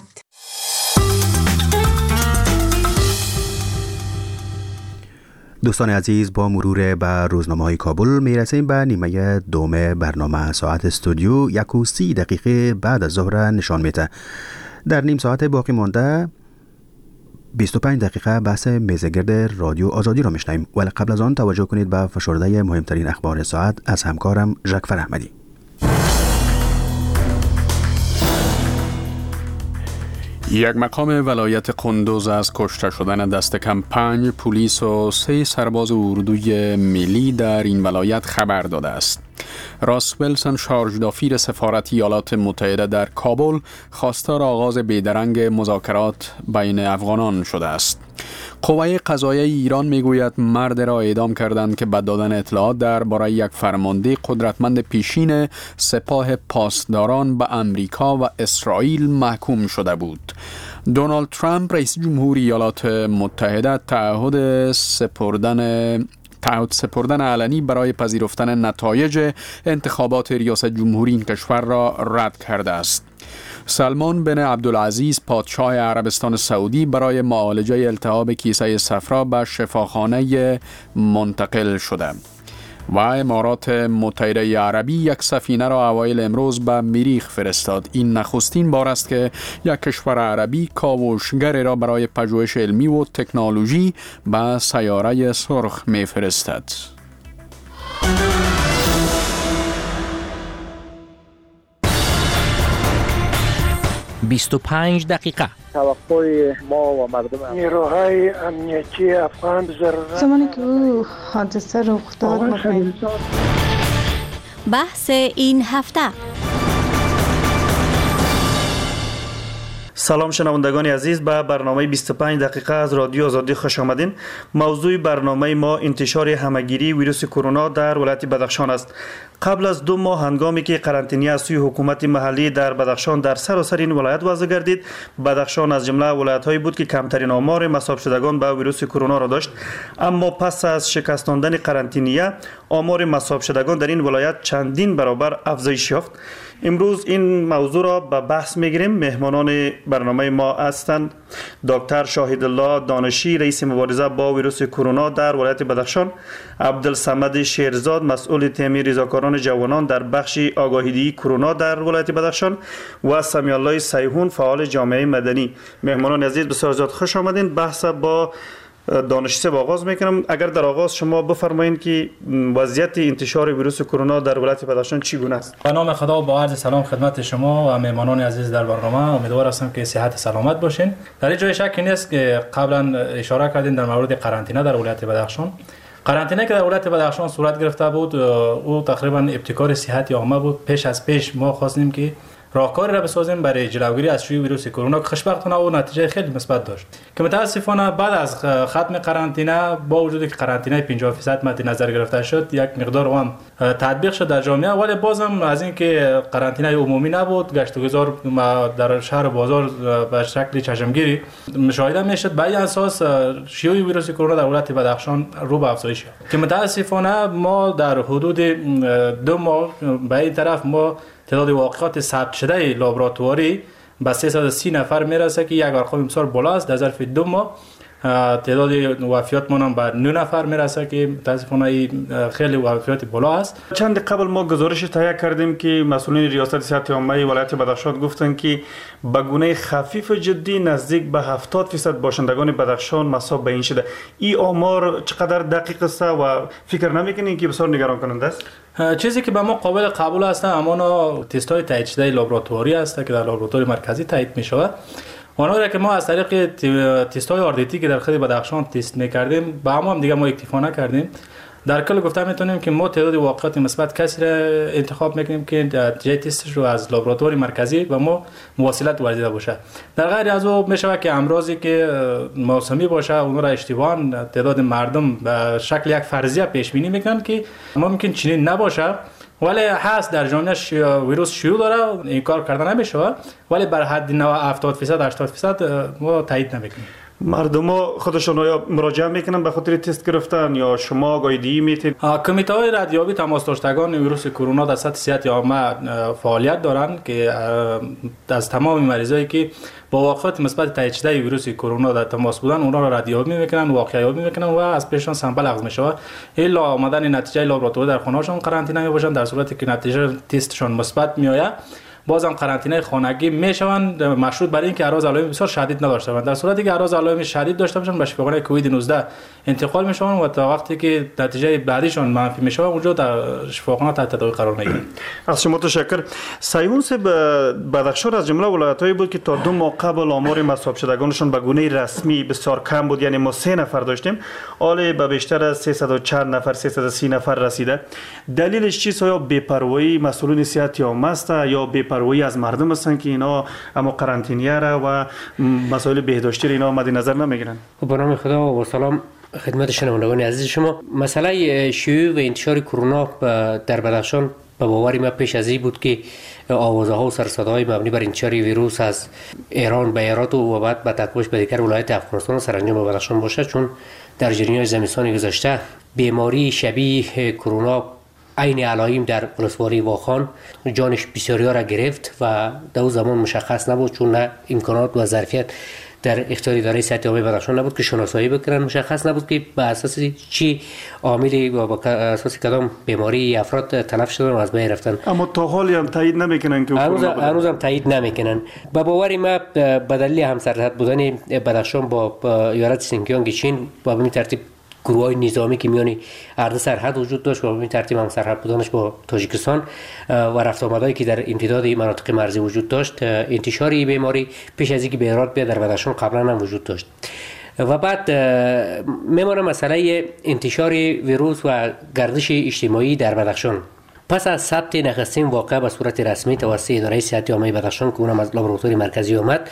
دوستان عزیز، با مرور به روزنامه‌های کابل میرسیم به نیمه دوم برنامه. ساعت استودیو 1:30 بعد از ظهر نشان میده. در نیم ساعت باقی مانده 25 دقیقه بحث میزگرد رادیو آزادی را میشنویم، ولی قبل از آن توجه کنید به فشرده مهمترین اخبار ساعت از همکارم ژاکفر احمدی. یک مقام ولایت قندوز از کشته شدن دست کم 5 پلیس و 3 سرباز اردوی ملی در این ولایت خبر داده است. راس ویلسون شارژدافیر سفارت ایالات متحده در کابل خواستار آغاز بیدرنگ مذاکرات بین افغانان شده است. قوه قضاییه ایران میگوید مرد را اعدام کردند که به دادن اطلاعات درباره یک فرمانده قدرتمند پیشین سپاه پاسداران به امریکا و اسرائیل محکوم شده بود. دونالد ترامپ رئیس جمهور ایالات متحده تعهد سپردن علنی برای پذیرفتن نتایج انتخابات ریاست جمهوری این کشور را رد کرده است. سلمان بن عبدالعزیز پادشاه عربستان سعودی برای معالجه التهاب کیسه صفرا به شفاخانه منتقل شده و امارات متحده عربی یک سفینه را اوایل امروز به مریخ فرستاد. این نخستین بار است که یک کشور عربی کاوشگر را برای پژوهش علمی و تکنولوژی به سیاره سرخ می‌فرستد. 25 دقیقه توقع ما و مردم نیروهای امنیتی افغان ضرورت زمانی که او حادثه رخ داد بحث این هفته. سلام شنوندگان عزیز، به برنامه 25 دقیقه از رادیو آزادی خوش آمدین. موضوع برنامه ما انتشار همهگیری ویروس کرونا در ولایت بدخشان است. قبل از 2 ماه هنگامی که قرنطینه از سوی حکومت محلی در بدخشان در سراسر این ولایت وضع گردید، بدخشان از جمله ولایت‌هایی بود که کمترین آمار مصاب شدگان به ویروس کرونا را داشت. اما پس از شکستاندن قرنطینه، آمار مصاب شدگان در این ولایت چندین برابر افزایش یافت. امروز این موضوع را به بحث میگیریم. مهمانان برنامه ما هستند دکتر شاهدالله دانشی، رئیس مبارزه با ویروس کرونا در ولایت بدخشان، عبدالصمد شیرزاد، مسئول تامین رضاکاران جوانان در بخش آگاهیدهی کرونا در ولایت بدخشان و سمیع الله سیحون، فعال جامعه مدنی. مهمانان عزیز بسیار زیاد خوش آمدین. بحث با دانشی با آغاز میکنم. اگر در آغاز شما بفرمایید که وضعیت انتشار ویروس کرونا در ولایت بدخشان چگونه است؟ به نام خدا و با عرض سلام خدمت شما و مهمانان عزیز در برنامه. امیدوار هستم که صحت سلامت باشین. در این جای شکی نیست که قبلا اشاره کردین در مورد قرنطینه در ولایت بدخشان. قرنطینه که در ولایت بدخشان صورت گرفته بود، او تقریبا ابتکار صحت عامه بود. پیش ما خواستیم که راهکاری را بسازیم برای جلوگیری از شیوع ویروس کرونا که خوشبختانه او نتیجه خیلی مثبت داشت، که متاسفانه بعد از ختم قرنطینه با وجودی که قرنطینه 50% مد نظر گرفته شد، یک مقدار هم تطبیق شد در جامعه، ولی بازم از اینکه قرنطینه عمومی نبود، گشت و گذار در شهر و بازار به شکل چشمگیری مشاهده میشد. به این اساس شیوع ویروس کرونا در ولایت بدخشان رو به افزایش یافت، که متاسفانه ما در حدود 2 ماه به این طرف ما تعداد واقعات ثبت شده لابراتواری به 330 نفر میرسه که یک ارقام بسیار بالا است. در ظرف 2 ماه تعداد وفیات ما هم به 9 نفر میرسه که متاسفانه خیلی وفیات بالا است. چند قبل ما گزارش تهیه کردیم که مسئولین ریاست صحت عامه ولایت بدخشان گفتند که به گونه خفیف جدی نزدیک به 70% باشندگان بدخشان مصاب به این شده. این آمار چقدر دقیق است و فکر نمیکنین که بسیار نگران کننده است؟ چیزی که به ما قابل قبول است اما تست‌های تایید شده لابراتواری است که در لابراتوار مرکزی تایید می‌شود. آنها را که ما از طریق تست‌های آردیتی که در خود بدخشان تست می‌کردیم با هم دیگه ما اکتفا نکردیم. در کل گفته میتونیم که ما تعداد واقعات مثبت کسی را انتخاب میکنیم که نتیجه تستش رو از لابراتوار مرکزی و ما مواصلت ورزیده باشه. در غیر از او میشه که امراضی که موسمی باشه اون را اشتباهاً تعداد مردم به شکل یک فرضیه پیش بینی میکنن که ممکن چنین نباشه ولی هست در جامعه ویروس شیوع داره، این کار کردن نمیشه، ولی بر حد 70% 80% ما تایید نمیکنیم. مردم ها خودشون یا مراجعه میکنن به خاطر تست گرفتن یا شما آگاهی میتید؟ کمیته های ردیابی تماس داشتگان ویروس کرونا در سطح صحت عامه فعالیت دارند که از تمام مریضایی که با واقعیت مثبت تایید شده ویروس کرونا در تماس بودن اونها را ردیابی میکنن، واقعه یابی میکنن و از پیششان سامپل اخذ میشه. الا آمدن نتیجه لابراتوری در خانه‌شان قرنطینه میباشن. در صورتی که نتیجه تستشان مثبت میآید بازم قرنطینه خانگی میشوند، مشروط بر اینکه اعراض علائم بسیار شدید نداشته باشند. در صورتی که اعراض علائم شدید داشته باشند به شفاخانه کووید 19 انتقال میشوند و تا وقتی که نتیجه بعدیشان منفی میشه اونجا در شفاخانه تحت تداوی قرار میگیرند. از شما تشکر. سیمون صاحب، بدخشان از جمله ولایت‌هایی بود که تا 2 ماه قبل آمار مصاب شدگانشون به گونه رسمی بسیار کم بود، یعنی ما 3 نفر داشتیم، حالا به بیشتر از 304 نفر 330 نفر رسیده. دلیلش چیست؟ یا بی‌پروایی مسئولین صحت عامه است یا بی‌پروایی از مردم هستند که اینا اما قرنطینه را و مسائل بهداشتی را اینا مد نظر نمیگیرن؟ به نام خدا و سلام خدمت شنوندگان عزیز شما. مسئله شیوع و انتشار کرونا در بدخشان به باور ما پیش از این بود که آوازها و سرصداهای مبنی بر انتشار ویروس از ایران به هرات و بعد به تکوش به دیگر ولایت افغانستان سرانجام به بدخشان باشد، چون در جریان زمستان گذشته بیماری شبیه کرونا عین علائم در ولسوالی واخان جانش بسیاریا را گرفت و در زمان مشخص نبود، چون نه امکانات و ظرفیت در اختیار اداره صحت عامه بدخشان نبود که شناسایی بکنن، مشخص نبود که به اساس چی عاملی و به اساس کدام بیماری افراد تلف شدن و از بین رفتن. اما تا حالی هم تایید نمیکنن که هنوز هم تایید نمیکنن. به باور ما به دلیل همسرحد بودن بدخشان با ایالت سینکیانگ چین با همین ترتیب گروه‌های نظامی که میانی عرض سرحد وجود داشت و به این ترتیب هم سرحد بودنش با تاجیکستان و رفت آمدایی که در امتداد مناطق مرزی وجود داشت، انتشار این بیماری پیش از اینکه به هرات بیاد در بدخشان قبلا هم وجود داشت. و بعد میمونه مسئله انتشار ویروس و گردش اجتماعی در بدخشان. پس از ثبت نخستین واقعه به صورت رسمی توسط اداره صحت عامه بدخشان که اونم از لابراتوری مرکزی آمد،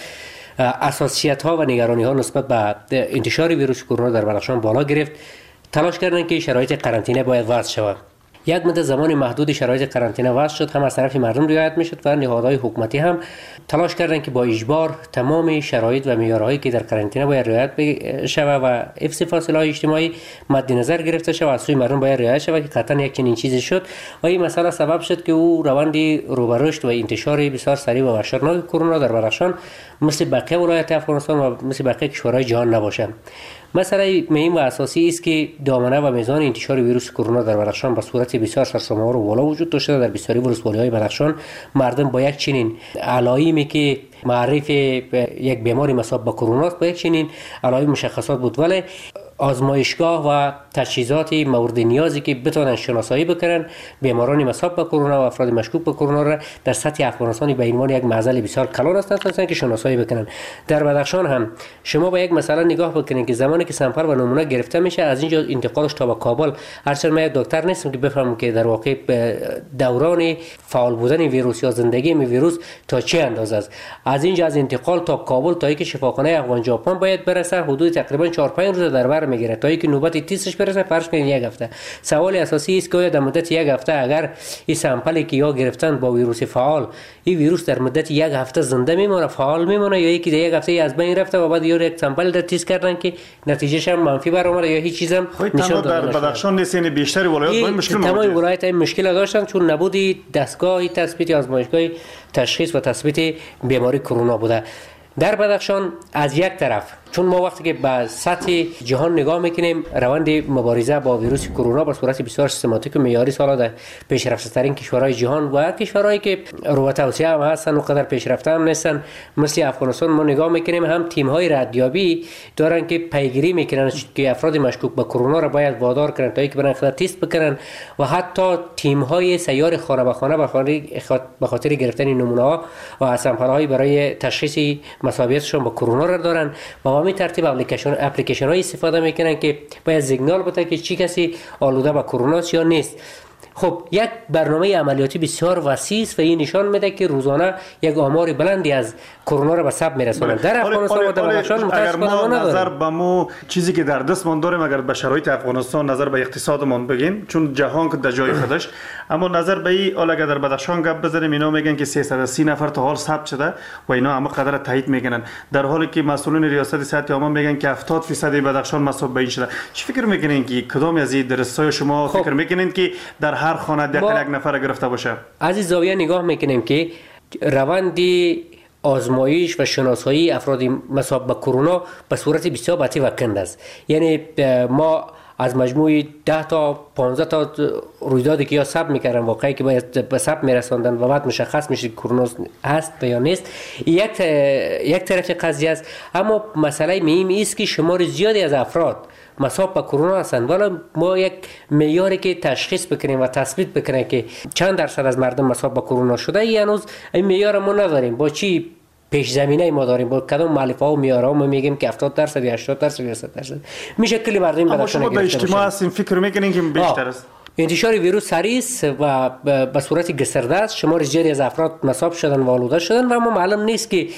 حساسیت ها و نگرانی ها نسبت به انتشار ویروس کرونا در بدخشان بالا گرفت. تلاش کردند که شرایط قرنطینه باید وضع شود. یک مدت زمان محدود شرایط قرنطینه وضع شد، هم از طرف مردم رعایت میشد و نهادهای حکومتی هم تلاش کردند که با اجبار تمام شرایط و معیارهایی که در قرنطینه باید رعایت شود و حفظ فاصله اجتماعی مد نظر گرفته شود، از سوی مردم باید رعایت شود که قطعا یک چنین چیزی شد و این مسئله سبب شد که او روندی رو به رشد و انتشار بسیار سریع و وحشتناک کرونا در بدخشان مثل بقیه ولایت افغانستان و مثل بقیه کشورهای جهان نباشه. مسئله مهم و اساسی است که دامنه و میزان انتشار ویروس کرونا در بدخشان به صورت بسیار سرسام‌آور و بالا وجود داشته. در بسیاری ولسوالی‌های بدخشان مردم با یک چنین علائمی که معرف یک بیماری مصاب به کرونا است با یک چنین علائم مشخصات بود، ولی آزمایشگاه و تجهیزات مورد نیازی که بتوانند شناسایی بکنن بیماران مصاب به کرونا و افراد مشکوک به کرونا را در سطح افغانستان به عنوان یک معضل بسیار کلان هستند که شناسایی بکنن. در بدخشان هم شما با یک مسئله نگاه بکنید که زمانی که سامپل و نمونه گرفته میشه از اینجا انتقالش تا به کابل، هرچند من یک دکتر نیستم که بفهمم که در واقع دوران فعال بودن ویروس یا زندگی ویروس تا چه اندازه است. از اینجا از انتقال تا کابل تا اینکه شفاخانه افغان ژاپن باید برسه حدود تقریبا 4-5 روز در بر میگیره تا اینکه نوبت تستش برسه. فرض کنید یک هفته. سوال اساسی است که در مدت یک هفته اگر این سامپلی که یا گرفتن با ویروس فعال، این ویروس در مدت یک هفته زنده میمونه، فعال میمونه، یا یکی در یک هفته از بین رفته و بعد یک سامپل در تست کردن که نتیجهش هم منفی برآمده یا هیچ چیز هم نشون در بدخشان نیست، یعنی بیشتر ولایات با مشکل تمام ولایت این مشکل داشتن چون نبودی دستگاه تثبیت آزمایشگاه تشخیص و تثبیت بیماری کرونا بوده. در بدخشان از یک طرف چون ما وقتی که به سطح جهان نگاه میکنیم روند مبارزه با ویروس کرونا به صورت بسیار سیستماتیک و معیاری سالا در پیشرفته ترین کشورهای جهان و کشورهایی که رو به توسعه هم هستن و قدر پیشرفته هم نیستن مثل افغانستان ما نگاه میکنیم هم تیم های ردیابی دارن که پیگیری میکنن که افراد مشکوک به کرونا را باید وادار کنن تا اینکه برن خود تست بکنن و حتی تیم های سیار خانه به خانه به خاطر گرفتن نمونه ها و سامپل های برای تشخیص مساویتشون با کرونا را دارن و همین ترتیب اپلیکیشن های استفاده میکنن که باید سیگنال بده که چی کسی آلوده به کرونا یا نیست. خب یک برنامه عملیاتی بسیار وسیع است و این نشان میده که روزانه یک آمار بلندی از کرونا را به ثبت میرسونند. در افغانستان و در بدخشان متاسفانه ما نظر به مو چیزی که در دستمان داریم، اگر به شرایط افغانستان نظر به اقتصادمان بگیم، چون جهان که در جای خودش، اما نظر به این حالا اگر در بدخشان گپ بزنیم، اینا میگن که 330 نفر تا حال ثبت شده و اینا همه قدر تایید میکنن، در حالی که مسئولین ریاست صحت عامه میگن که 70% بدخشان مصاب به این شده. چی فکر میکنین که کدام از این درس‌های شما فکر میکنین که در هر خانه یک نفر گرفته باشه؟ از این زاویه نگاه میکنیم که روند آزمایش و شناسایی افراد مصاب به کرونا به صورت بسیار بطیء و کند است. یعنی ما از مجموع 10 تا 15 تا رویدادی که یا ثبت میکردن واقعی که باید به ثبت میرساندن و بعد مشخص میشه کرونا هست یا نیست، یک طرف قضیه است. اما مسئله مهم است که شمار زیادی از افراد مصاب به کرونا هستند، ولی ما یک معیاری که تشخیص بکنیم و تثبیت بکنیم که چند درصد از مردم مصاب به کرونا شده، هنوز این معیار ما نداریم. با چی پیش زمینه ما داریم؟ با کدام مؤلفه‌ها و معیارها ما میگیم که 70% یا 80% یا 100% میشه کلی مردم اما شما در اجتماع هستین فکر میکنین که بیشتر است؟ انتشار ویروس سریع است و به صورت گسترده است. شمار زیادی از افراد مصاب شدن و آلوده شدن و ما معلوم نیست که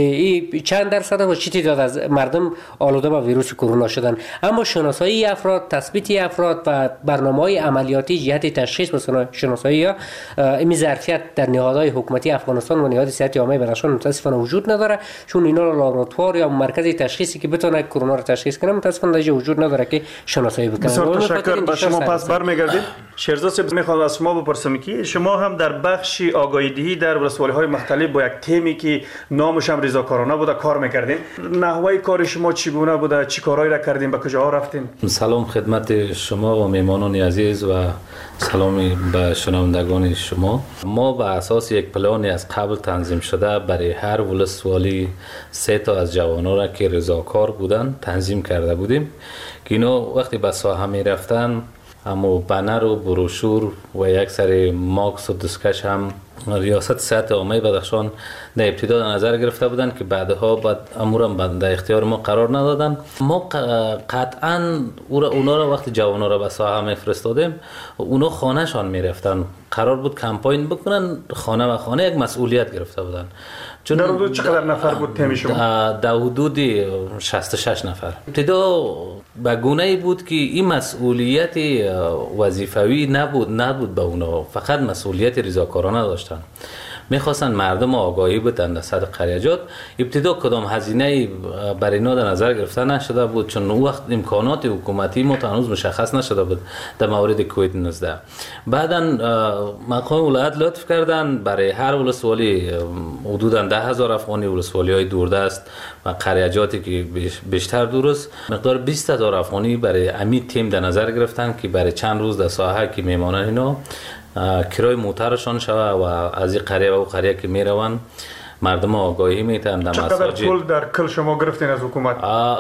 چند درصد و چه تعداد از مردم آلوده با ویروس کرونا شدن. اما شناسایی افراد، تثبیت افراد و برنامه‌های عملیاتی جهت تشخیص و شناسایی یا این ظرفیت در نهادهای حکومتی افغانستان و نهاد صحت عامه بدخشان متاسفانه وجود نداره، چون اینا لابراتوار یا مرکز تشخیصی که بتونه کرونا را تشخیص کنه متاسفانه در وجود نداره که شناسایی بکنه. بسیار تشکر. به شما پس برمیگردیم. شیرزاد صاحب میخوام از شما بپرسم که شما هم در بخش آگاهی دهی در ولسوالی‌های مختلف با یک تیمی که نامش هم رضاکارانه بوده کار میکردین. نحوه کار شما چگونه بوده؟ چی کارهایی را کردین؟ به کجاها رفتین؟ سلام خدمت شما و میهمانان عزیز و سلامی به شنوندگان شما. ما به اساس یک پلانی از قبل تنظیم شده برای هر ولسوالی 3 تا از جوانان را که رضاکار بودن تنظیم کرده بودیم که اینا وقتی به ساحه میرفتن اما بنر و بروشور و یک سری ماکس و دستکش هم ریاست صحت عامه بدخشان در ابتدا در نظر گرفته بودن که بعدها بعد امورم در اختیار ما قرار ندادن. ما قطعا اونا را وقتی جوانا را به ساحه میفرستادیم، اونا خانه شان میرفتن، قرار بود کمپاین بکنن خانه و خانه، یک مسئولیت گرفته بودن. در حدود چقدر نفر بود تیم شما؟ در حدود 66 نفر. ابتدا به گونه‌ای بود که این مسئولیت وظیفوی نبود به اونا، فقط مسئولیت رضاکارانه داشتن. میخواستن مردم آگاهی بدن در سطح قریجات. ابتدا کدام هزینه برای اینا در نظر گرفته نشده بود، چون اون وقت امکانات حکومتی ما هنوز مشخص نشده بود در مورد کووید 19. بعداً مقام ولایت لطف کردن برای هر ولسوالی حدوداً 10,000 افغانی، ولسوالی‌های دوردست و قریجاتی که بیشتر دور است، مقدار 20,000 افغانی برای امید تیم در نظر گرفتن که برای چند روز در ساحه که میمانن اینا کرای موترشان شوه و از این قریه و قریه که میرون مردم آگاهی میتن در مساجد. چقدر پول در کل شما گرفتین از حکومت؟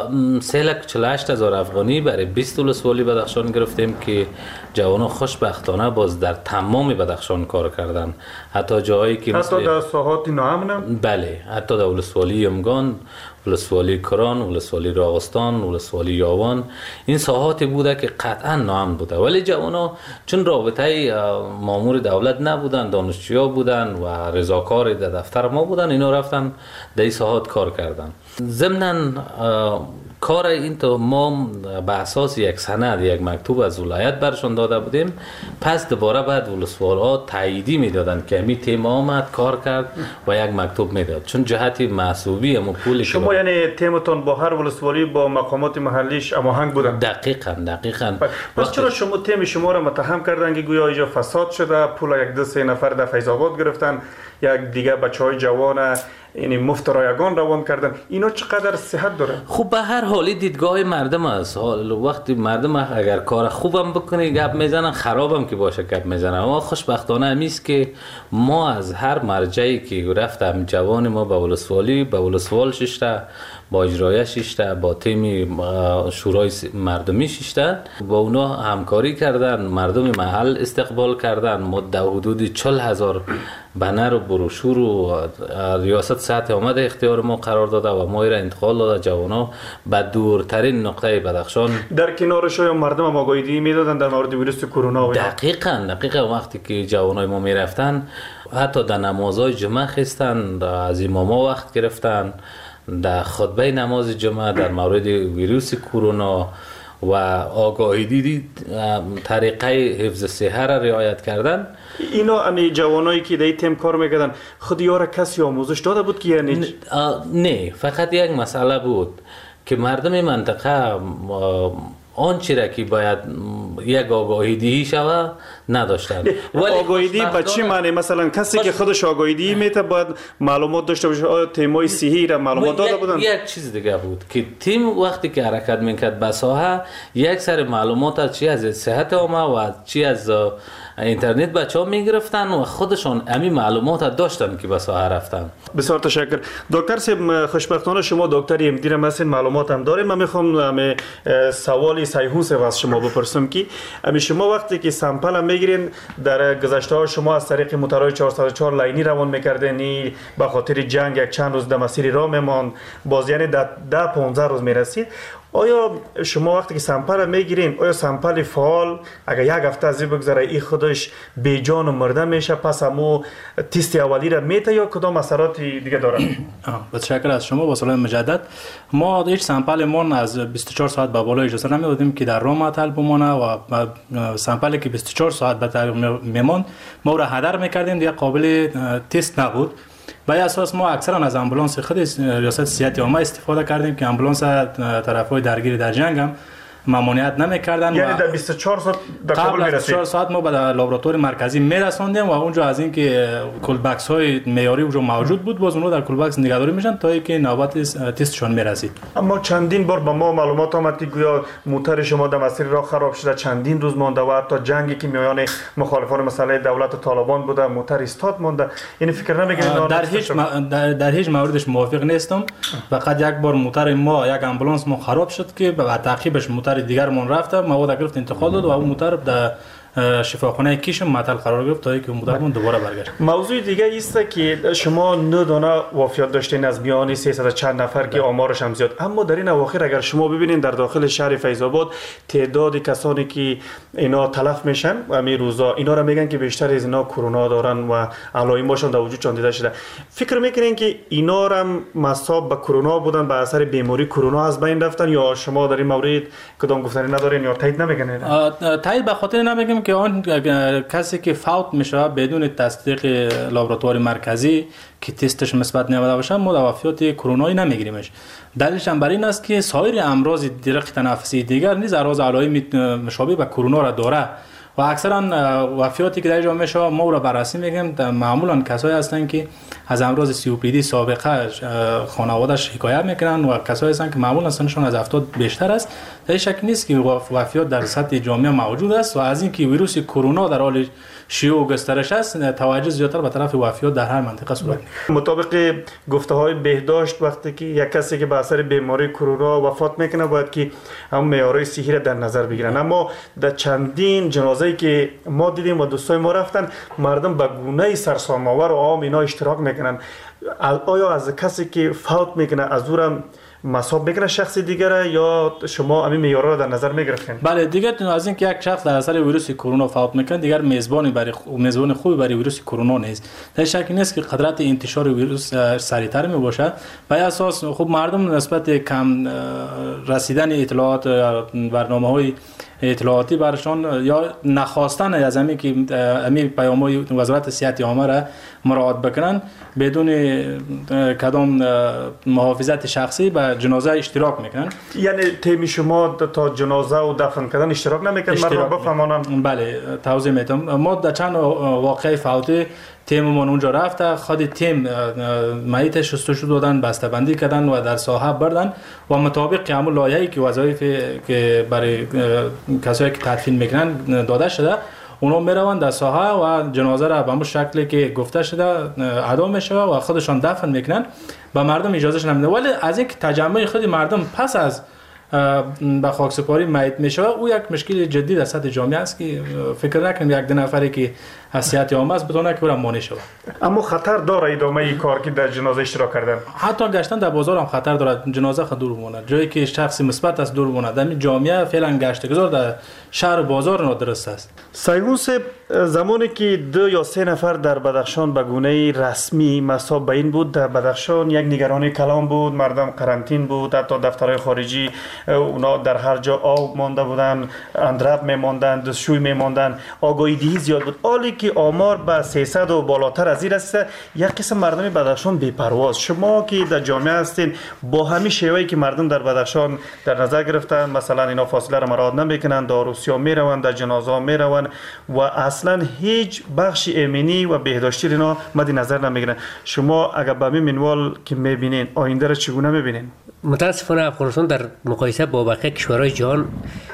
348,000 افغانی برای 20 ولسوالی بدخشان گرفتیم که جوانان خوشبختانه باز در تمام بدخشان کار کردن، حتی جایی که حتی در ساحات ناامن؟ بله، حتی در ولسوالی یمگان، ولسوالی کران، ولسوالی راغستان، ولسوالی یاوان، این ساحاتی بوده که قطعا ناامن بوده، ولی جوانا چون رابطه مامور دولت نبودن، دانشجویا بودن و رضاکار در دفتر ما بودن، اینا رفتن در این ساحات کار کردن. ضمناً کار این تو ما به اساس یک سند، یک مکتوب از ولایت برشون داده بودیم، پس دوباره بعد ولسوال‌ها تاییدی میدادن که همین تیم آمد کار کرد و یک مکتوب میداد، چون جهت محسوبی و پولی شما یعنی تیمتون با هر ولسوالی با مقامات محلیش هماهنگ بودن؟ دقیقاً. پس چرا شما تیم شما را متهم کردن که گویا اینجا فساد شده، پول یک دو سه نفر در فیض آباد گرفتن، یک دیگه بچهای جوان یعنی مفت رایگان روان کردن؟ اینا چقدر صحت داره؟ خب به هر حالی دیدگاه مردم است. وقتی مردم اگر کار خوبم بکنه گپ میزنن، خرابم که باشه گپ میزنن. اما خوشبختانه همیست که ما از هر مرجعی که رفتم جوان ما به ولسوالی، به ولسوال ششته با اجرایه 6 تا، با تیم شورای مردمی 6 تا، با اونا همکاری کردن، مردم محل استقبال کردن. ما در حدود 40,000 بنر و بروشور و ریاست صحت آمد اختیار ما قرار داده و ما را انتقال داده جوانا به دورترین نقطه بدخشان. در کنارش های مردم هم آگاهی میدادن در مورد ویروس کرونا. دقیقاً وقتی که جوانای ما میرفتن حتی در نمازهای جمعه خستن، از اماما وقت گرفتن، در خطبه نماز جمعه در مورد ویروس کرونا و آگاهی دیدی طریقه حفظ صحت را رعایت کردن. اینا امی جوانایی که در تیم کار میکردن خود یارا کسی آموزش داده بود که یعنی نه، فقط یک مسئله بود که مردم منطقه آنچه را که باید یک آگاهی دهی شود نداشتن. آگاهی دهی به چی معنی؟ مثلا کسی که خودش آگاهی دهی میته باید معلومات داشته باشه. آیا تیمای صحی را معلومات داده بودن؟ یک چیز دیگه بود که تیم وقتی که حرکت میکرد به ساحه یک سر معلومات چی از صحت عامه و چی از اینترنت بچه‌ها میگرفتن و خودشان همین معلومات داشتن که به ساحه رفتن. بسیار تشکر دکتر صاحب. خوشبختانه شما دکتر امدیر هم هستین، معلومات هم داریم. من میخوام سوالی سایهوس از شما بپرسم که شما وقتی که سامپل هم میگیرین در گذشته ها شما از طریق موتورهای 404 لاینی روان میکردین، به خاطر جنگ یک چند روز در مسیر راه میماند، باز یعنی 10-15 روز میرسید. آیا شما وقتی که سامپل میگیرین آیا سامپل فعال اگر یک هفته از بگذره این خودش بی جان و مرده میشه پس همو تست اولی را میته یا کدام اثرات دیگه داره؟ متشکرم از شما. با سلام مجدد. ما هیچ سامپل ما از 24 ساعت به بالا اجازه نمیدادیم که در راه معطل بمانه و سامپلی که 24 ساعت به طریق میماند ما را هدر میکردیم، دیگه قابل تست نبود. به اساس ما اکثرا از آمبولانس خود ریاست صحت عامه استفاده کردیم که آمبولانس طرفای درگیر در جنگ هم ممانعت نمی‌کردن. یعنی در 24 ساعت در کابل میرسید؟ 24 ساعت ما به لابراتوار مرکزی میرساندیم و اونجا از اینکه کولبکس های معیاری اونجا موجود بود باز اونها در کولبکس نگهداری میشن تا اینکه نوبت تستشون میرسید. اما چندین بار به ما معلومات آمد که گویا موتور شما در مسیر راه خراب شده، چندین روز مونده و حتی جنگی که میان مخالفان مسئله دولت و طالبان بوده موتور استاد مونده. یعنی فکر نمی‌کنید در هیچ موردش موافق نیستم. فقط یک بار موتور ما یک آمبولانس ما خراب شد که به تعقیبش موتور دیگرمون رفت، مواد گرفت انتقال داد و اون موتور در شفاخانه کیشم معطل قرار گرفت تا اینکه موتورمون دوباره برگشت. موضوع دیگه است که شما 9 دانه وفات داشتین از میان 300 چند نفر که آمارش هم زیاد، اما در این اواخر اگر شما ببینید در داخل شهر فیض آباد تعداد کسانی که اینا تلف میشن همین روزا اینا را میگن که بیشتر از اینا کرونا دارن و علائمشون در وجودشون دیده شده. فکر میکنین که اینا را مصاب به کرونا بودن به اثر بیماری کرونا از بین رفتن یا شما در این مورد کدام گفتنی ندارین یا تایید نمیکنین؟ تایید به خاطر نمیگم که آن کسی که فوت میشه بدون تصدیق لابراتوار مرکزی که تستش مثبت نیامده باشه ما وفیات کرونایی نمیگیریمش. دلیلش هم بر این است که سایر امراض درق تنفسی دیگر نیز اعراض علائم مشابه به کرونا را داره و اکثرا وفیاتی که در اینجا میشه ما را بررسی میگیم معمولا کسایی هستن که از امراض COPD سابقه خانواده‌اش حکایت میکنن و کسایی هستن که معمولا سنشون از 70 بیشتر است. در شک نیست که وفیات در سطح جامعه موجود است و از اینکه ویروس کرونا در حال شیوع و گسترش است توجه زیادتر به طرف وفیات در هر منطقه صورت میگیرد. مطابق گفته‌های بهداشت وقتی که یک کسی که به اثر بیماری کرونا وفات میکنه باید که هم معیارهای صحی را در نظر بگیرن، اما در چندین جنازه‌ای که ما دیدیم و دوستای ما رفتن مردم به گونه سرسام‌آور و عام اینا اشتراک میکنن. آیا از کسی که فوت میکنه از اورم مصاب بگیره شخصی دیگره یا شما همین معیارها رو در نظر میگرفتین؟ بله دیگه از اینکه یک شخص در اثر ویروس کرونا فوت میکنه دیگر میزبان خوبی برای ویروس کرونا نیست. در شک نیست که قدرت انتشار ویروس سریعتر می باشه. بر اساس خب مردم نسبت کم رسیدن اطلاعات برنامه‌های اطلاعاتی برشان یا نخواستن از همین که همین پیام‌های وزارت صحت عامه را مراعات بکنن بدون کدام محافظت شخصی به جنازه اشتراک میکنن. یعنی تیم شما تا جنازه و دفن کردن اشتراک نمیکنن؟ من بفهمانم. بله توضیح میدم. ما در چند واقعه فوتی تیممون اونجا رفت، خود تیم میت شستشو دادن، بسته‌بندی کردن و در ساحه بردن و مطابق همون لایحه‌ای که وظایف که برای کسایی که تدفین میکنن داده شده اونا میروند در ساحه و جنازه را به همون شکلی که گفته شده ادا میشه و خودشان دفن میکنن، به مردم اجازه نمیده. ولی از یک تجمع خود مردم پس از به خاکسپاری میت میشه، او یک مشکل جدی در سطح جامعه است که فکر نکنم یک دو نفری که حیثیت عامه است بتونه که برام مانع شود. اما خطر داره ادامه کار که در جنازه اشتراک کردن؟ حتی گشتن در بازار هم خطر داره، جنازه خود دور بمونه، جایی که شخص مثبت است دور بمونه. در جامعه فعلا گشت گذار در شهر و بازار نادرست است. سایگون صاحب، زمانی که 2 یا 3 نفر در بدخشان به گونه رسمی مصاب به این بود، در بدخشان یک نگرانی کلان بود، مردم قرنطین بود، حتی دفترهای خارجی اونا در هر جا آب مانده بودن، اندرب میماندن، دستشوی میماندن، آگاهی دهی زیاد بود. حالی که آمار به 300 و بالاتر از این است، یک قسم مردم بدخشان بی‌پرواز. شما که در جامعه هستین، با همین شیوهی که مردم در بدخشان در نظر گرفتن، مثلا اینا فاصله را مراعات نمیکنن، داروسیا میروند، در جنازه میروند و اصلا هیچ بخش ایمنی و بهداشتی اینا مد نظر نمیگیرن، شما اگر به این منوال که میبینین آینده را چگونه میبینین؟ متاسفانه افغانستان در مقایسه با بقیه کشورهای جهان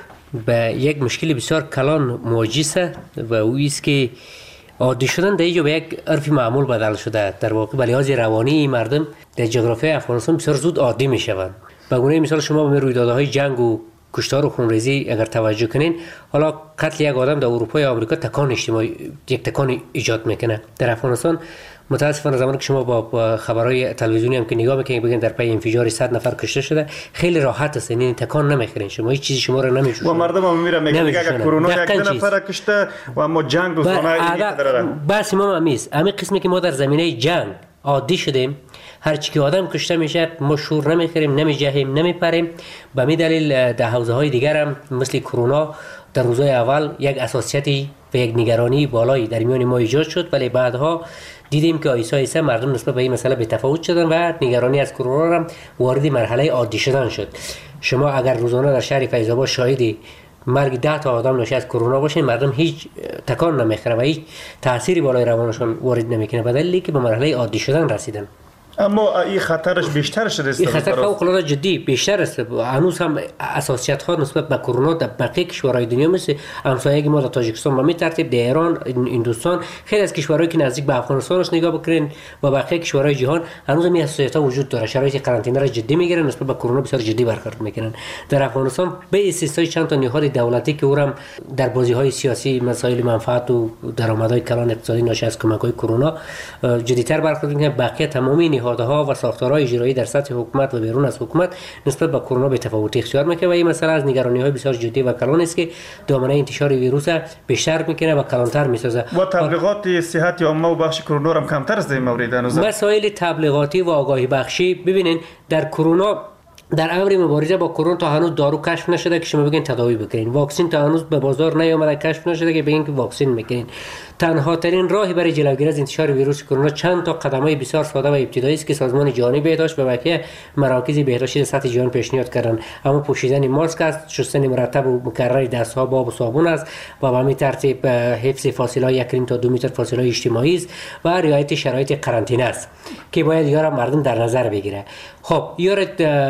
به یک مشکل بسیار کلان مواجه است و او است که عادی شدن در اینجا به یک عرف معمول بدل شده. در واقع به لحاظ روانی مردم در جغرافیای افغانستان بسیار زود عادی میشوند. به گونه مثال شما به رویدادهای جنگ و کشتار و خونریزی اگر توجه کنین، حالا قتل یک آدم در اروپا یا آمریکا تکان اجتماعی، یک تکان ایجاد میکنه. در افغانستان متاسفانه زمانی که شما با خبرهای تلویزیونی هم که نگاه میکنید بگین در پی انفجار 100 نفر کشته شده، خیلی راحت است، یعنی تکان نمیخورین، شما هیچ چیزی شما رو نمیشوشه. و مردم هم میرن میگن اگر کرونا یک نفر کشته و ما جنگ روزانه داره. بس ما همین قسمی که ما در زمینه جنگ عادی شدیم، هر چی که آدم کشته میشه ما شور نمیخوریم، نمیجهیم، نمیپریم. به می دلیل در حوزه‌های دیگر هم مثل کرونا در روزهای اول یک اساسیتی و یک نگرانی بالایی در میان ما ایجاد شد، ولی بعدها دیدیم که آیسا مردم نسبت به این مسئله به تفاوت شدن و نگرانی از کرونا هم وارد مرحله عادی شدن شد. شما اگر روزانه در شهر فیض آباد شاهدی مرگ 10 تا آدم ناشی از کرونا باشه، مردم هیچ تکان نمیخوره و هیچ تأثیری بالای روانشون وارد نمیکنه، به دلیلی که به مرحله عادی شدن رسیدن. اما این خطرش بیشتر شده است. این خطر فوق العاده جدی بیشتر است. هنوز هم اساسیت ها نسبت به کرونا در بقیه کشورهای دنیا مثل همسایه ما در تاجیکستان و می ترتیب در ایران، هندوستان، خیلی از کشورهایی که نزدیک به افغانستانش نگاه بکنین و بقیه کشورهای جهان هنوز هم این اساسیت ها وجود داره. شرایط قرنطینه را جدی میگیرن، نسبت به کرونا بسیار جدی برخورد میکنن. در افغانستان به استثنای چند تا نهاد دولتی که اونم در بازی‌های سیاسی مسائل منفعت و درآمدهای کلان اقتصادی ناشی از کمک‌های کرونا جدی‌تر برخورد میکنن. بقیه تمامی نهادها و ساختارهای اجرایی در سطح حکومت و بیرون از حکومت نسبت به کرونا به تفاوتی اختیار میکنه و این مسئله از نگرانی‌های بسیار جدی و کلان است که دامنه انتشار ویروس بیشتر میکنه و کلانتر میسازه. و تبلیغات صحت عامه و بخش کرونا هم کمتر است در مورد هنوز. مسائل تبلیغاتی و آگاهی بخشی، ببینین در کرونا، در امر مبارزه با کرونا تا هنوز دارو کشف نشده که شما بگین تداوی بکنین، واکسن تا هنوز به بازار نیامده کشف نشده که بگین که واکسن میکنین. تنها ترین راهی برای جلوگیری از انتشار ویروس کرونا چند تا قدم‌های بسیار ساده و ابتدایی است که سازمان جهانی بهداشت و بقیه مراکز بهداشتی در سطح جهان پیشنهاد کردن. اما پوشیدن ماسک است، شستن مرتب و مکرر دست‌ها با آب و صابون است و به همین ترتیب حفظ فاصله 1 تا 2 متر فاصله اجتماعی است و رعایت شرایط قرنطینه است که باید یارا مردم در نظر بگیره. خب یارا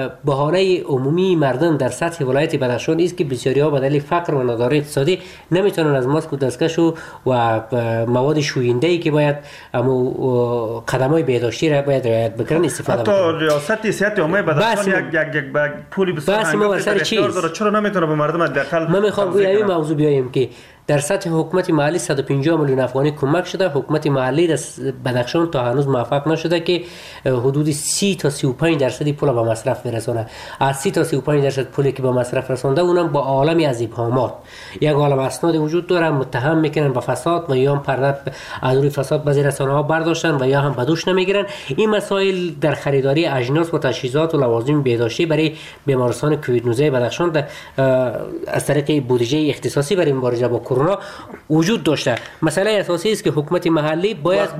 بهانه عمومی مردم در سطح ولایت بدخشان است که بسیاری‌ها به دلیل فقر و نداری اقتصادی نمیتونن از ماسک و دستکش و مواد شوینده‌ای که باید اما قدم‌های بهداشتی را باید رعایت بکنن استفاده بکنن. حتی ریاست صحت عامه بدخشان یک پولی بسیار اختیار داره، چرا نمیتونه به مردم حداقل؟ من میخوام روی این موضوع بیایم که در سطح حکومت محلی 150 میلیون افغانی کمک شده. حکومت محلی در بدخشان تا هنوز موفق نشده که حدود 30 تا 35% پول به مصرف برسونه. از 30 تا 35% پولی که به مصرف رسونده اونم با عالمی از ابهامات، یک عالم اسناد وجود داره، متهم میکنن به فساد و یا هم پرده از روی فساد بعضی رسانه‌ها برداشتن و یا هم بدوش نمیگیرن. این مسائل در خریداری اجناس و تجهیزات و لوازم بهداشتی برای بیمارستان کووید 19 بدخشان از طریق بودجه اختصاصی برای مبارزه با کرونا وجود داشته. مسئله اساسی است که حکومت محلی باید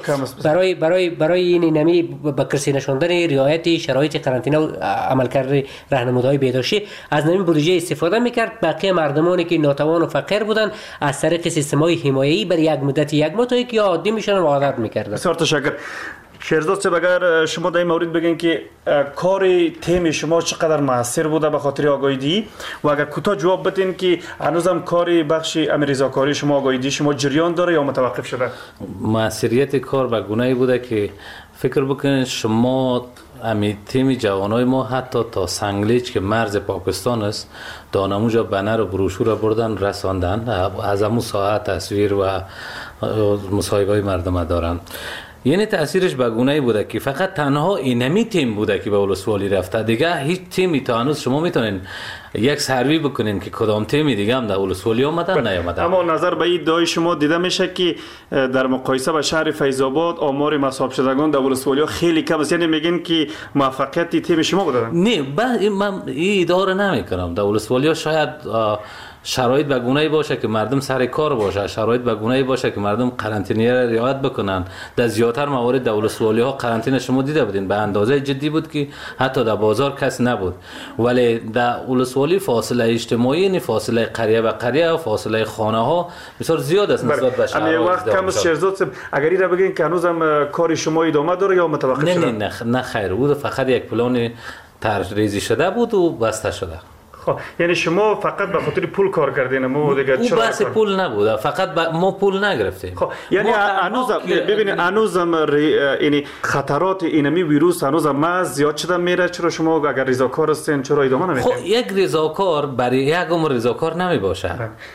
برای این نمی به کرسی نشاندن رعایت شرایط قرنطینه و عملکرد راهنمودهای بهداشتی از نمی بودجه استفاده میکرد. بقیه مردمانی که ناتوان و فقیر بودن از طریق سیستم‌های حمایه‌ای برای یک مدت یک ماه تا یک عادی میشن و عادت میکردن. بسیار تشکر. شیرزاد صاحب اگر شما در این مورد بگین که کار تیم شما چقدر موثر بوده به خاطر آگاهی و اگر کوتاه جواب بدین که هنوزم کار بخش رضاکاری شما آگاهی شما جریان داره یا متوقف شده؟ موثریت کار به گونه‌ای بوده که فکر بکنید شما امی تیم جوانای ما حتی تا سنگلیج که مرز پاکستان است دانموجا بنر و بروشور بردن رساندن از همون ساعت تصویر و مصاحبه مردم دارن. یعنی تاثیرش به گونه‌ای بوده که فقط تنها اینمی تیم بوده که به ولسوالی رفته، دیگه هیچ تیمی تا هنوز شما میتونین یک سروی بکنین که کدام تیمی دیگه هم در ولسوالی اومدن نیامدن. اما نظر به این ادعای شما دیده میشه که در مقایسه با شهر فیض آباد آمار مصاب شدگان در ولسوالی خیلی کم است، یعنی میگین که موفقیت تیم شما بوده؟ نه من این ادعا نمیکنم. در ولسوالی شاید شرایط به گونه‌ای باشه که مردم سر کار باشه، شرایط به گونه‌ای باشه که مردم قرنطینه را رعایت بکنن. در زیاتر موارد در ولسوالی ها قرنطینه شما دیده بودین به اندازه جدی بود که حتی در بازار کس نبود، ولی در ولسوالی فاصله اجتماعی یعنی فاصله قریه و قریه و فاصله خانه ها بسیار زیاد است نسبت به شهر. وقت کم است شیرزاد صاحب، اگر این را بگین که هنوزم کار شما ادامه داره یا متوقف شده؟ نه خیر بود، فقط یک پلان طرحریزی شده بود و بسته شده. یعنی شما فقط به خاطر پول کار کردین؟ ما دیگه چرا بحث پول نبوده، فقط ما پول نگرفتیم. یعنی هنوز ببینید هنوزم یعنی خطرات اینمی ویروس هنوزم ما زیاد شده میره. چرا شما اگر رضاکار هستین چرا ادامه نمیدین؟ یک رضاکار برای یک عمر رضاکار نمی باشه.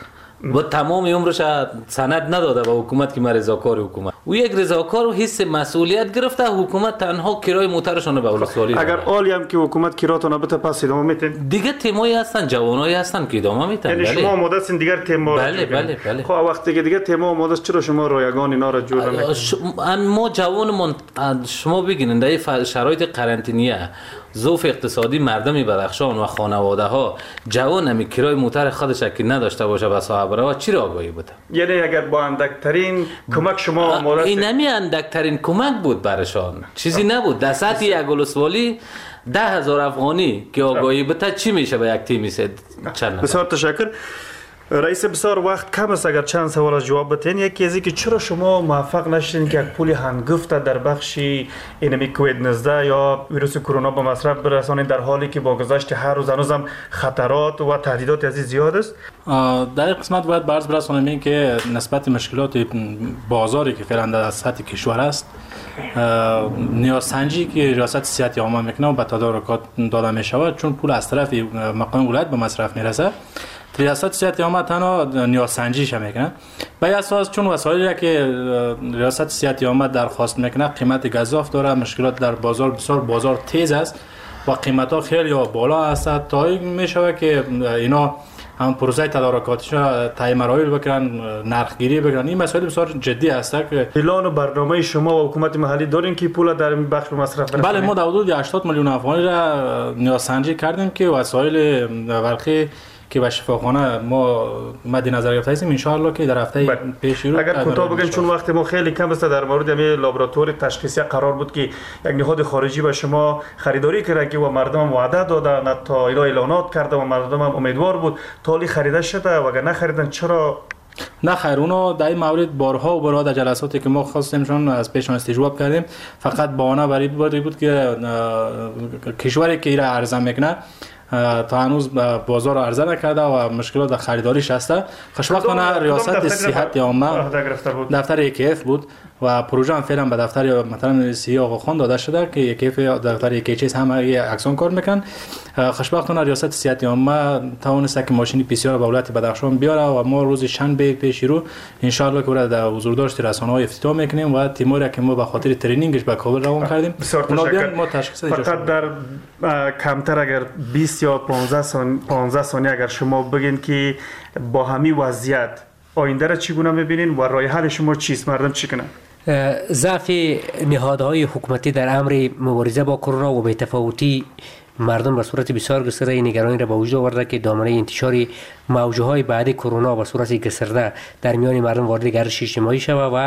و تمام عمرش سند نداده به حکومت که من رضاکار حکومت. و یک رضاکار حس مسئولیت گرفته، حکومت تنها کرای موترشون به ولسوالی. اگر عالی هم که حکومت کراتون بده پس ادامه میتین؟ دیگه تیمایی هستن، جوانایی هستن که ادامه میتن. یعنی شما آماده هستین دیگر تیم؟ بله. خب وقتی که دیگه تیم آماده است چرا شما رایگان اینا را جور نمیکنید؟ ما جوانمون شما بگین در شرایط قرنطینه ظروف اقتصادی مردم بدخشان و خانواده ها جوان همی کرای موتر خودش که نداشته باشه به صاحب راه چی را آگاهی بوده؟ یعنی اگر با اندکترین کمک شما آماده این نمی اندکترین کمک بود برشان، چیزی نبود. در سطح یک ولسوالی 10,000 افغانی که آگاهی بده چی میشه به یک تیمی چند؟ بسیار تشکر رئیس. بسیار وقت کم است، اگر چند سوال از جواب بتین. یکی از که چرا شما موفق نشدین که یک پول هنگفت در بخش اینمی کووید 19 یا ویروس کرونا به مصرف برسانید در حالی که با گذشت هر روز هنوزم خطرات و تهدیدات از زیاد است؟ در این قسمت باید برز برسانیم این که نسبت مشکلات بازاری که فعلا در سطح کشور است، نیازسنجی که ریاست صحت عامه میکنه به تدارکات داده می شود، چون پول از طرف مقام ولایت به مصرف میرسه. ریاست صحت عامه تنها نیازسنجیش میکنه به اساس چون وسایلی که ریاست صحت عامه درخواست میکنه قیمت گزاف داره، مشکلات در بازار بسیار بازار تیز است و قیمت ها خیلی بالا است تا این میشوه که اینا هم پروسه تدارکاتش تعیین مراحل بکنن، نرخگیری بکنن. این مسائل بسیار جدی است که اعلان و برنامه شما و حکومت محلی دارین که پول در این بخش به مصرف برسانید؟ بله، ما در حدود 80 میلیون افغانی را نیازسنجی کردیم که وسایل برقی که به شفاخانه ما مد نظر گرفته هستیم ان شاء الله که در هفته پیش رو. اگر کوتاه بگین چون وقت ما خیلی کم است، در مورد همین لابراتوار تشخیصی قرار بود که یک نهاد خارجی به شما خریداری کرده که و مردم وعده دادن، تا اینا اعلانات کرده و مردم هم امیدوار بود، تالی خریده شده و اگر نخریدن چرا؟ نه خیر، اونا در این مورد بارها و بارها در جلساتی که ما خواستیم چون از پیشان استجواب کردیم، فقط بهانه برای بود که کشوری که ایرا عرضه میکنه تا هنوز بازار عرضه نکرده و مشکلات در خریداریش هسته. خوشبختانه ریاست صحت عامه دفتر یکیف بود و پروژه هم فعلا به دفتر مثلا سی آقا خان داده شده که یکیف دفتر یکیچیز هم اکسان کار میکن. خوشبختانه ریاست صحت عامه توانسته که ماشین پی سی آر به ولایت بدخشان بیاره و ما روز شنبه پیش رو ان شاء الله که در حضورداشت رسانه‌های افتتاح میکنیم و تیماری که ما به خاطر ترینینگش به کابل روان کردیم. ما تشخیص فقط در کمتر اگر 20 یا 15 ثانیه اگر شما بگین که با همین وضعیت آینده را چگونه می‌بینین و راه حل شما چیست؟ مردم چی کنن؟ ضعف نهادهای حکومتی در امر مبارزه با کرونا و بی‌تفاوتی مردم به صورت بسیار گسترده نگرانی را به وجود آورده که دامنه انتشار موج‌های بعد کرونا به صورت گسترده در میان مردم وارد گردش اجتماعی شود و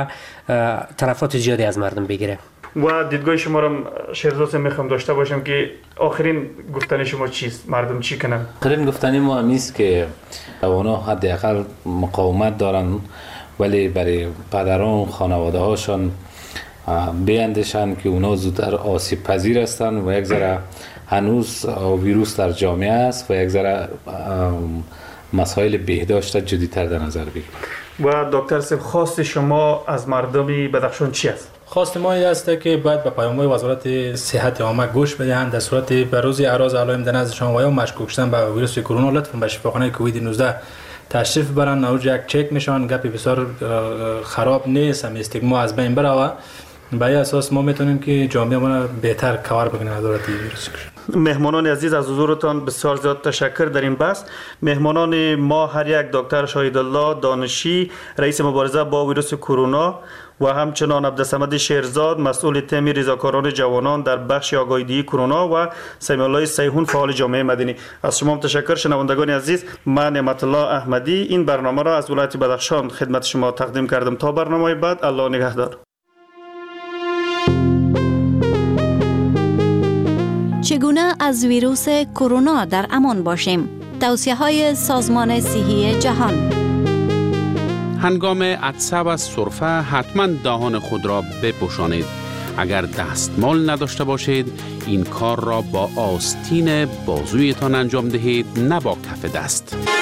تلفات زیادی از مردم بگیره. و دیدگاه شما را شیرزاد میخوام داشته باشم که آخرین گفتن شما چیست؟ مردم چی کنن؟ آخرین گفتنی ما همیست که اونا حداقل مقاومت دارن، ولی برای پدران خانواده هاشون بیاندیشند که اونا زودتر آسیب پذیر هستند و یک ذره هنوز ویروس در جامعه است و یک ذره مسائل بهداشت جدی‌تر در نظر بگیرید. و دکتر صاحب خواست شما از مردم بدخشان چی است؟ خواست ما این است که باید به پیام‌های وزارت صحت عامه گوش بدهند در صورت بروز اعراض علائم در نزدشان و یا مشکوک شدن به ویروس کرونا لطفاً به شفاخانه کووید 19 تشریف برن. اوج یک چک میشن، گپی بسیار خراب نیست، هم استیگما از بین بره. به این اساس ما میتونیم که جامعه ما بهتر کار بکنه از دولت ویروس. مهمانان عزیز از حضورتان بسیار زیاد تشکر در این بحث. مهمانان ما هر یک دکتر شاهدالله دانشی رئیس مبارزه با ویروس کرونا و همچنان عبدالصمد شیرزاد مسئول تیم ریزاکاران جوانان در بخش آگاهی‌دهی کرونا و سمیع الله سیحون فعال جامعه مدنی. از شما تشکر. شنوندگان عزیز، من نعمت الله احمدی این برنامه را از ولایت بدخشان خدمت شما تقدیم کردم. تا برنامه بعد، الله نگهدار. چگونه از ویروس کرونا در امان باشیم؟ توصیه‌های سازمان صحی جهان. هنگام عطسه و سرفه حتما دهان خود را بپوشانید. اگر دستمال نداشته باشید این کار را با آستین بازویتان انجام دهید، نه با کف دست.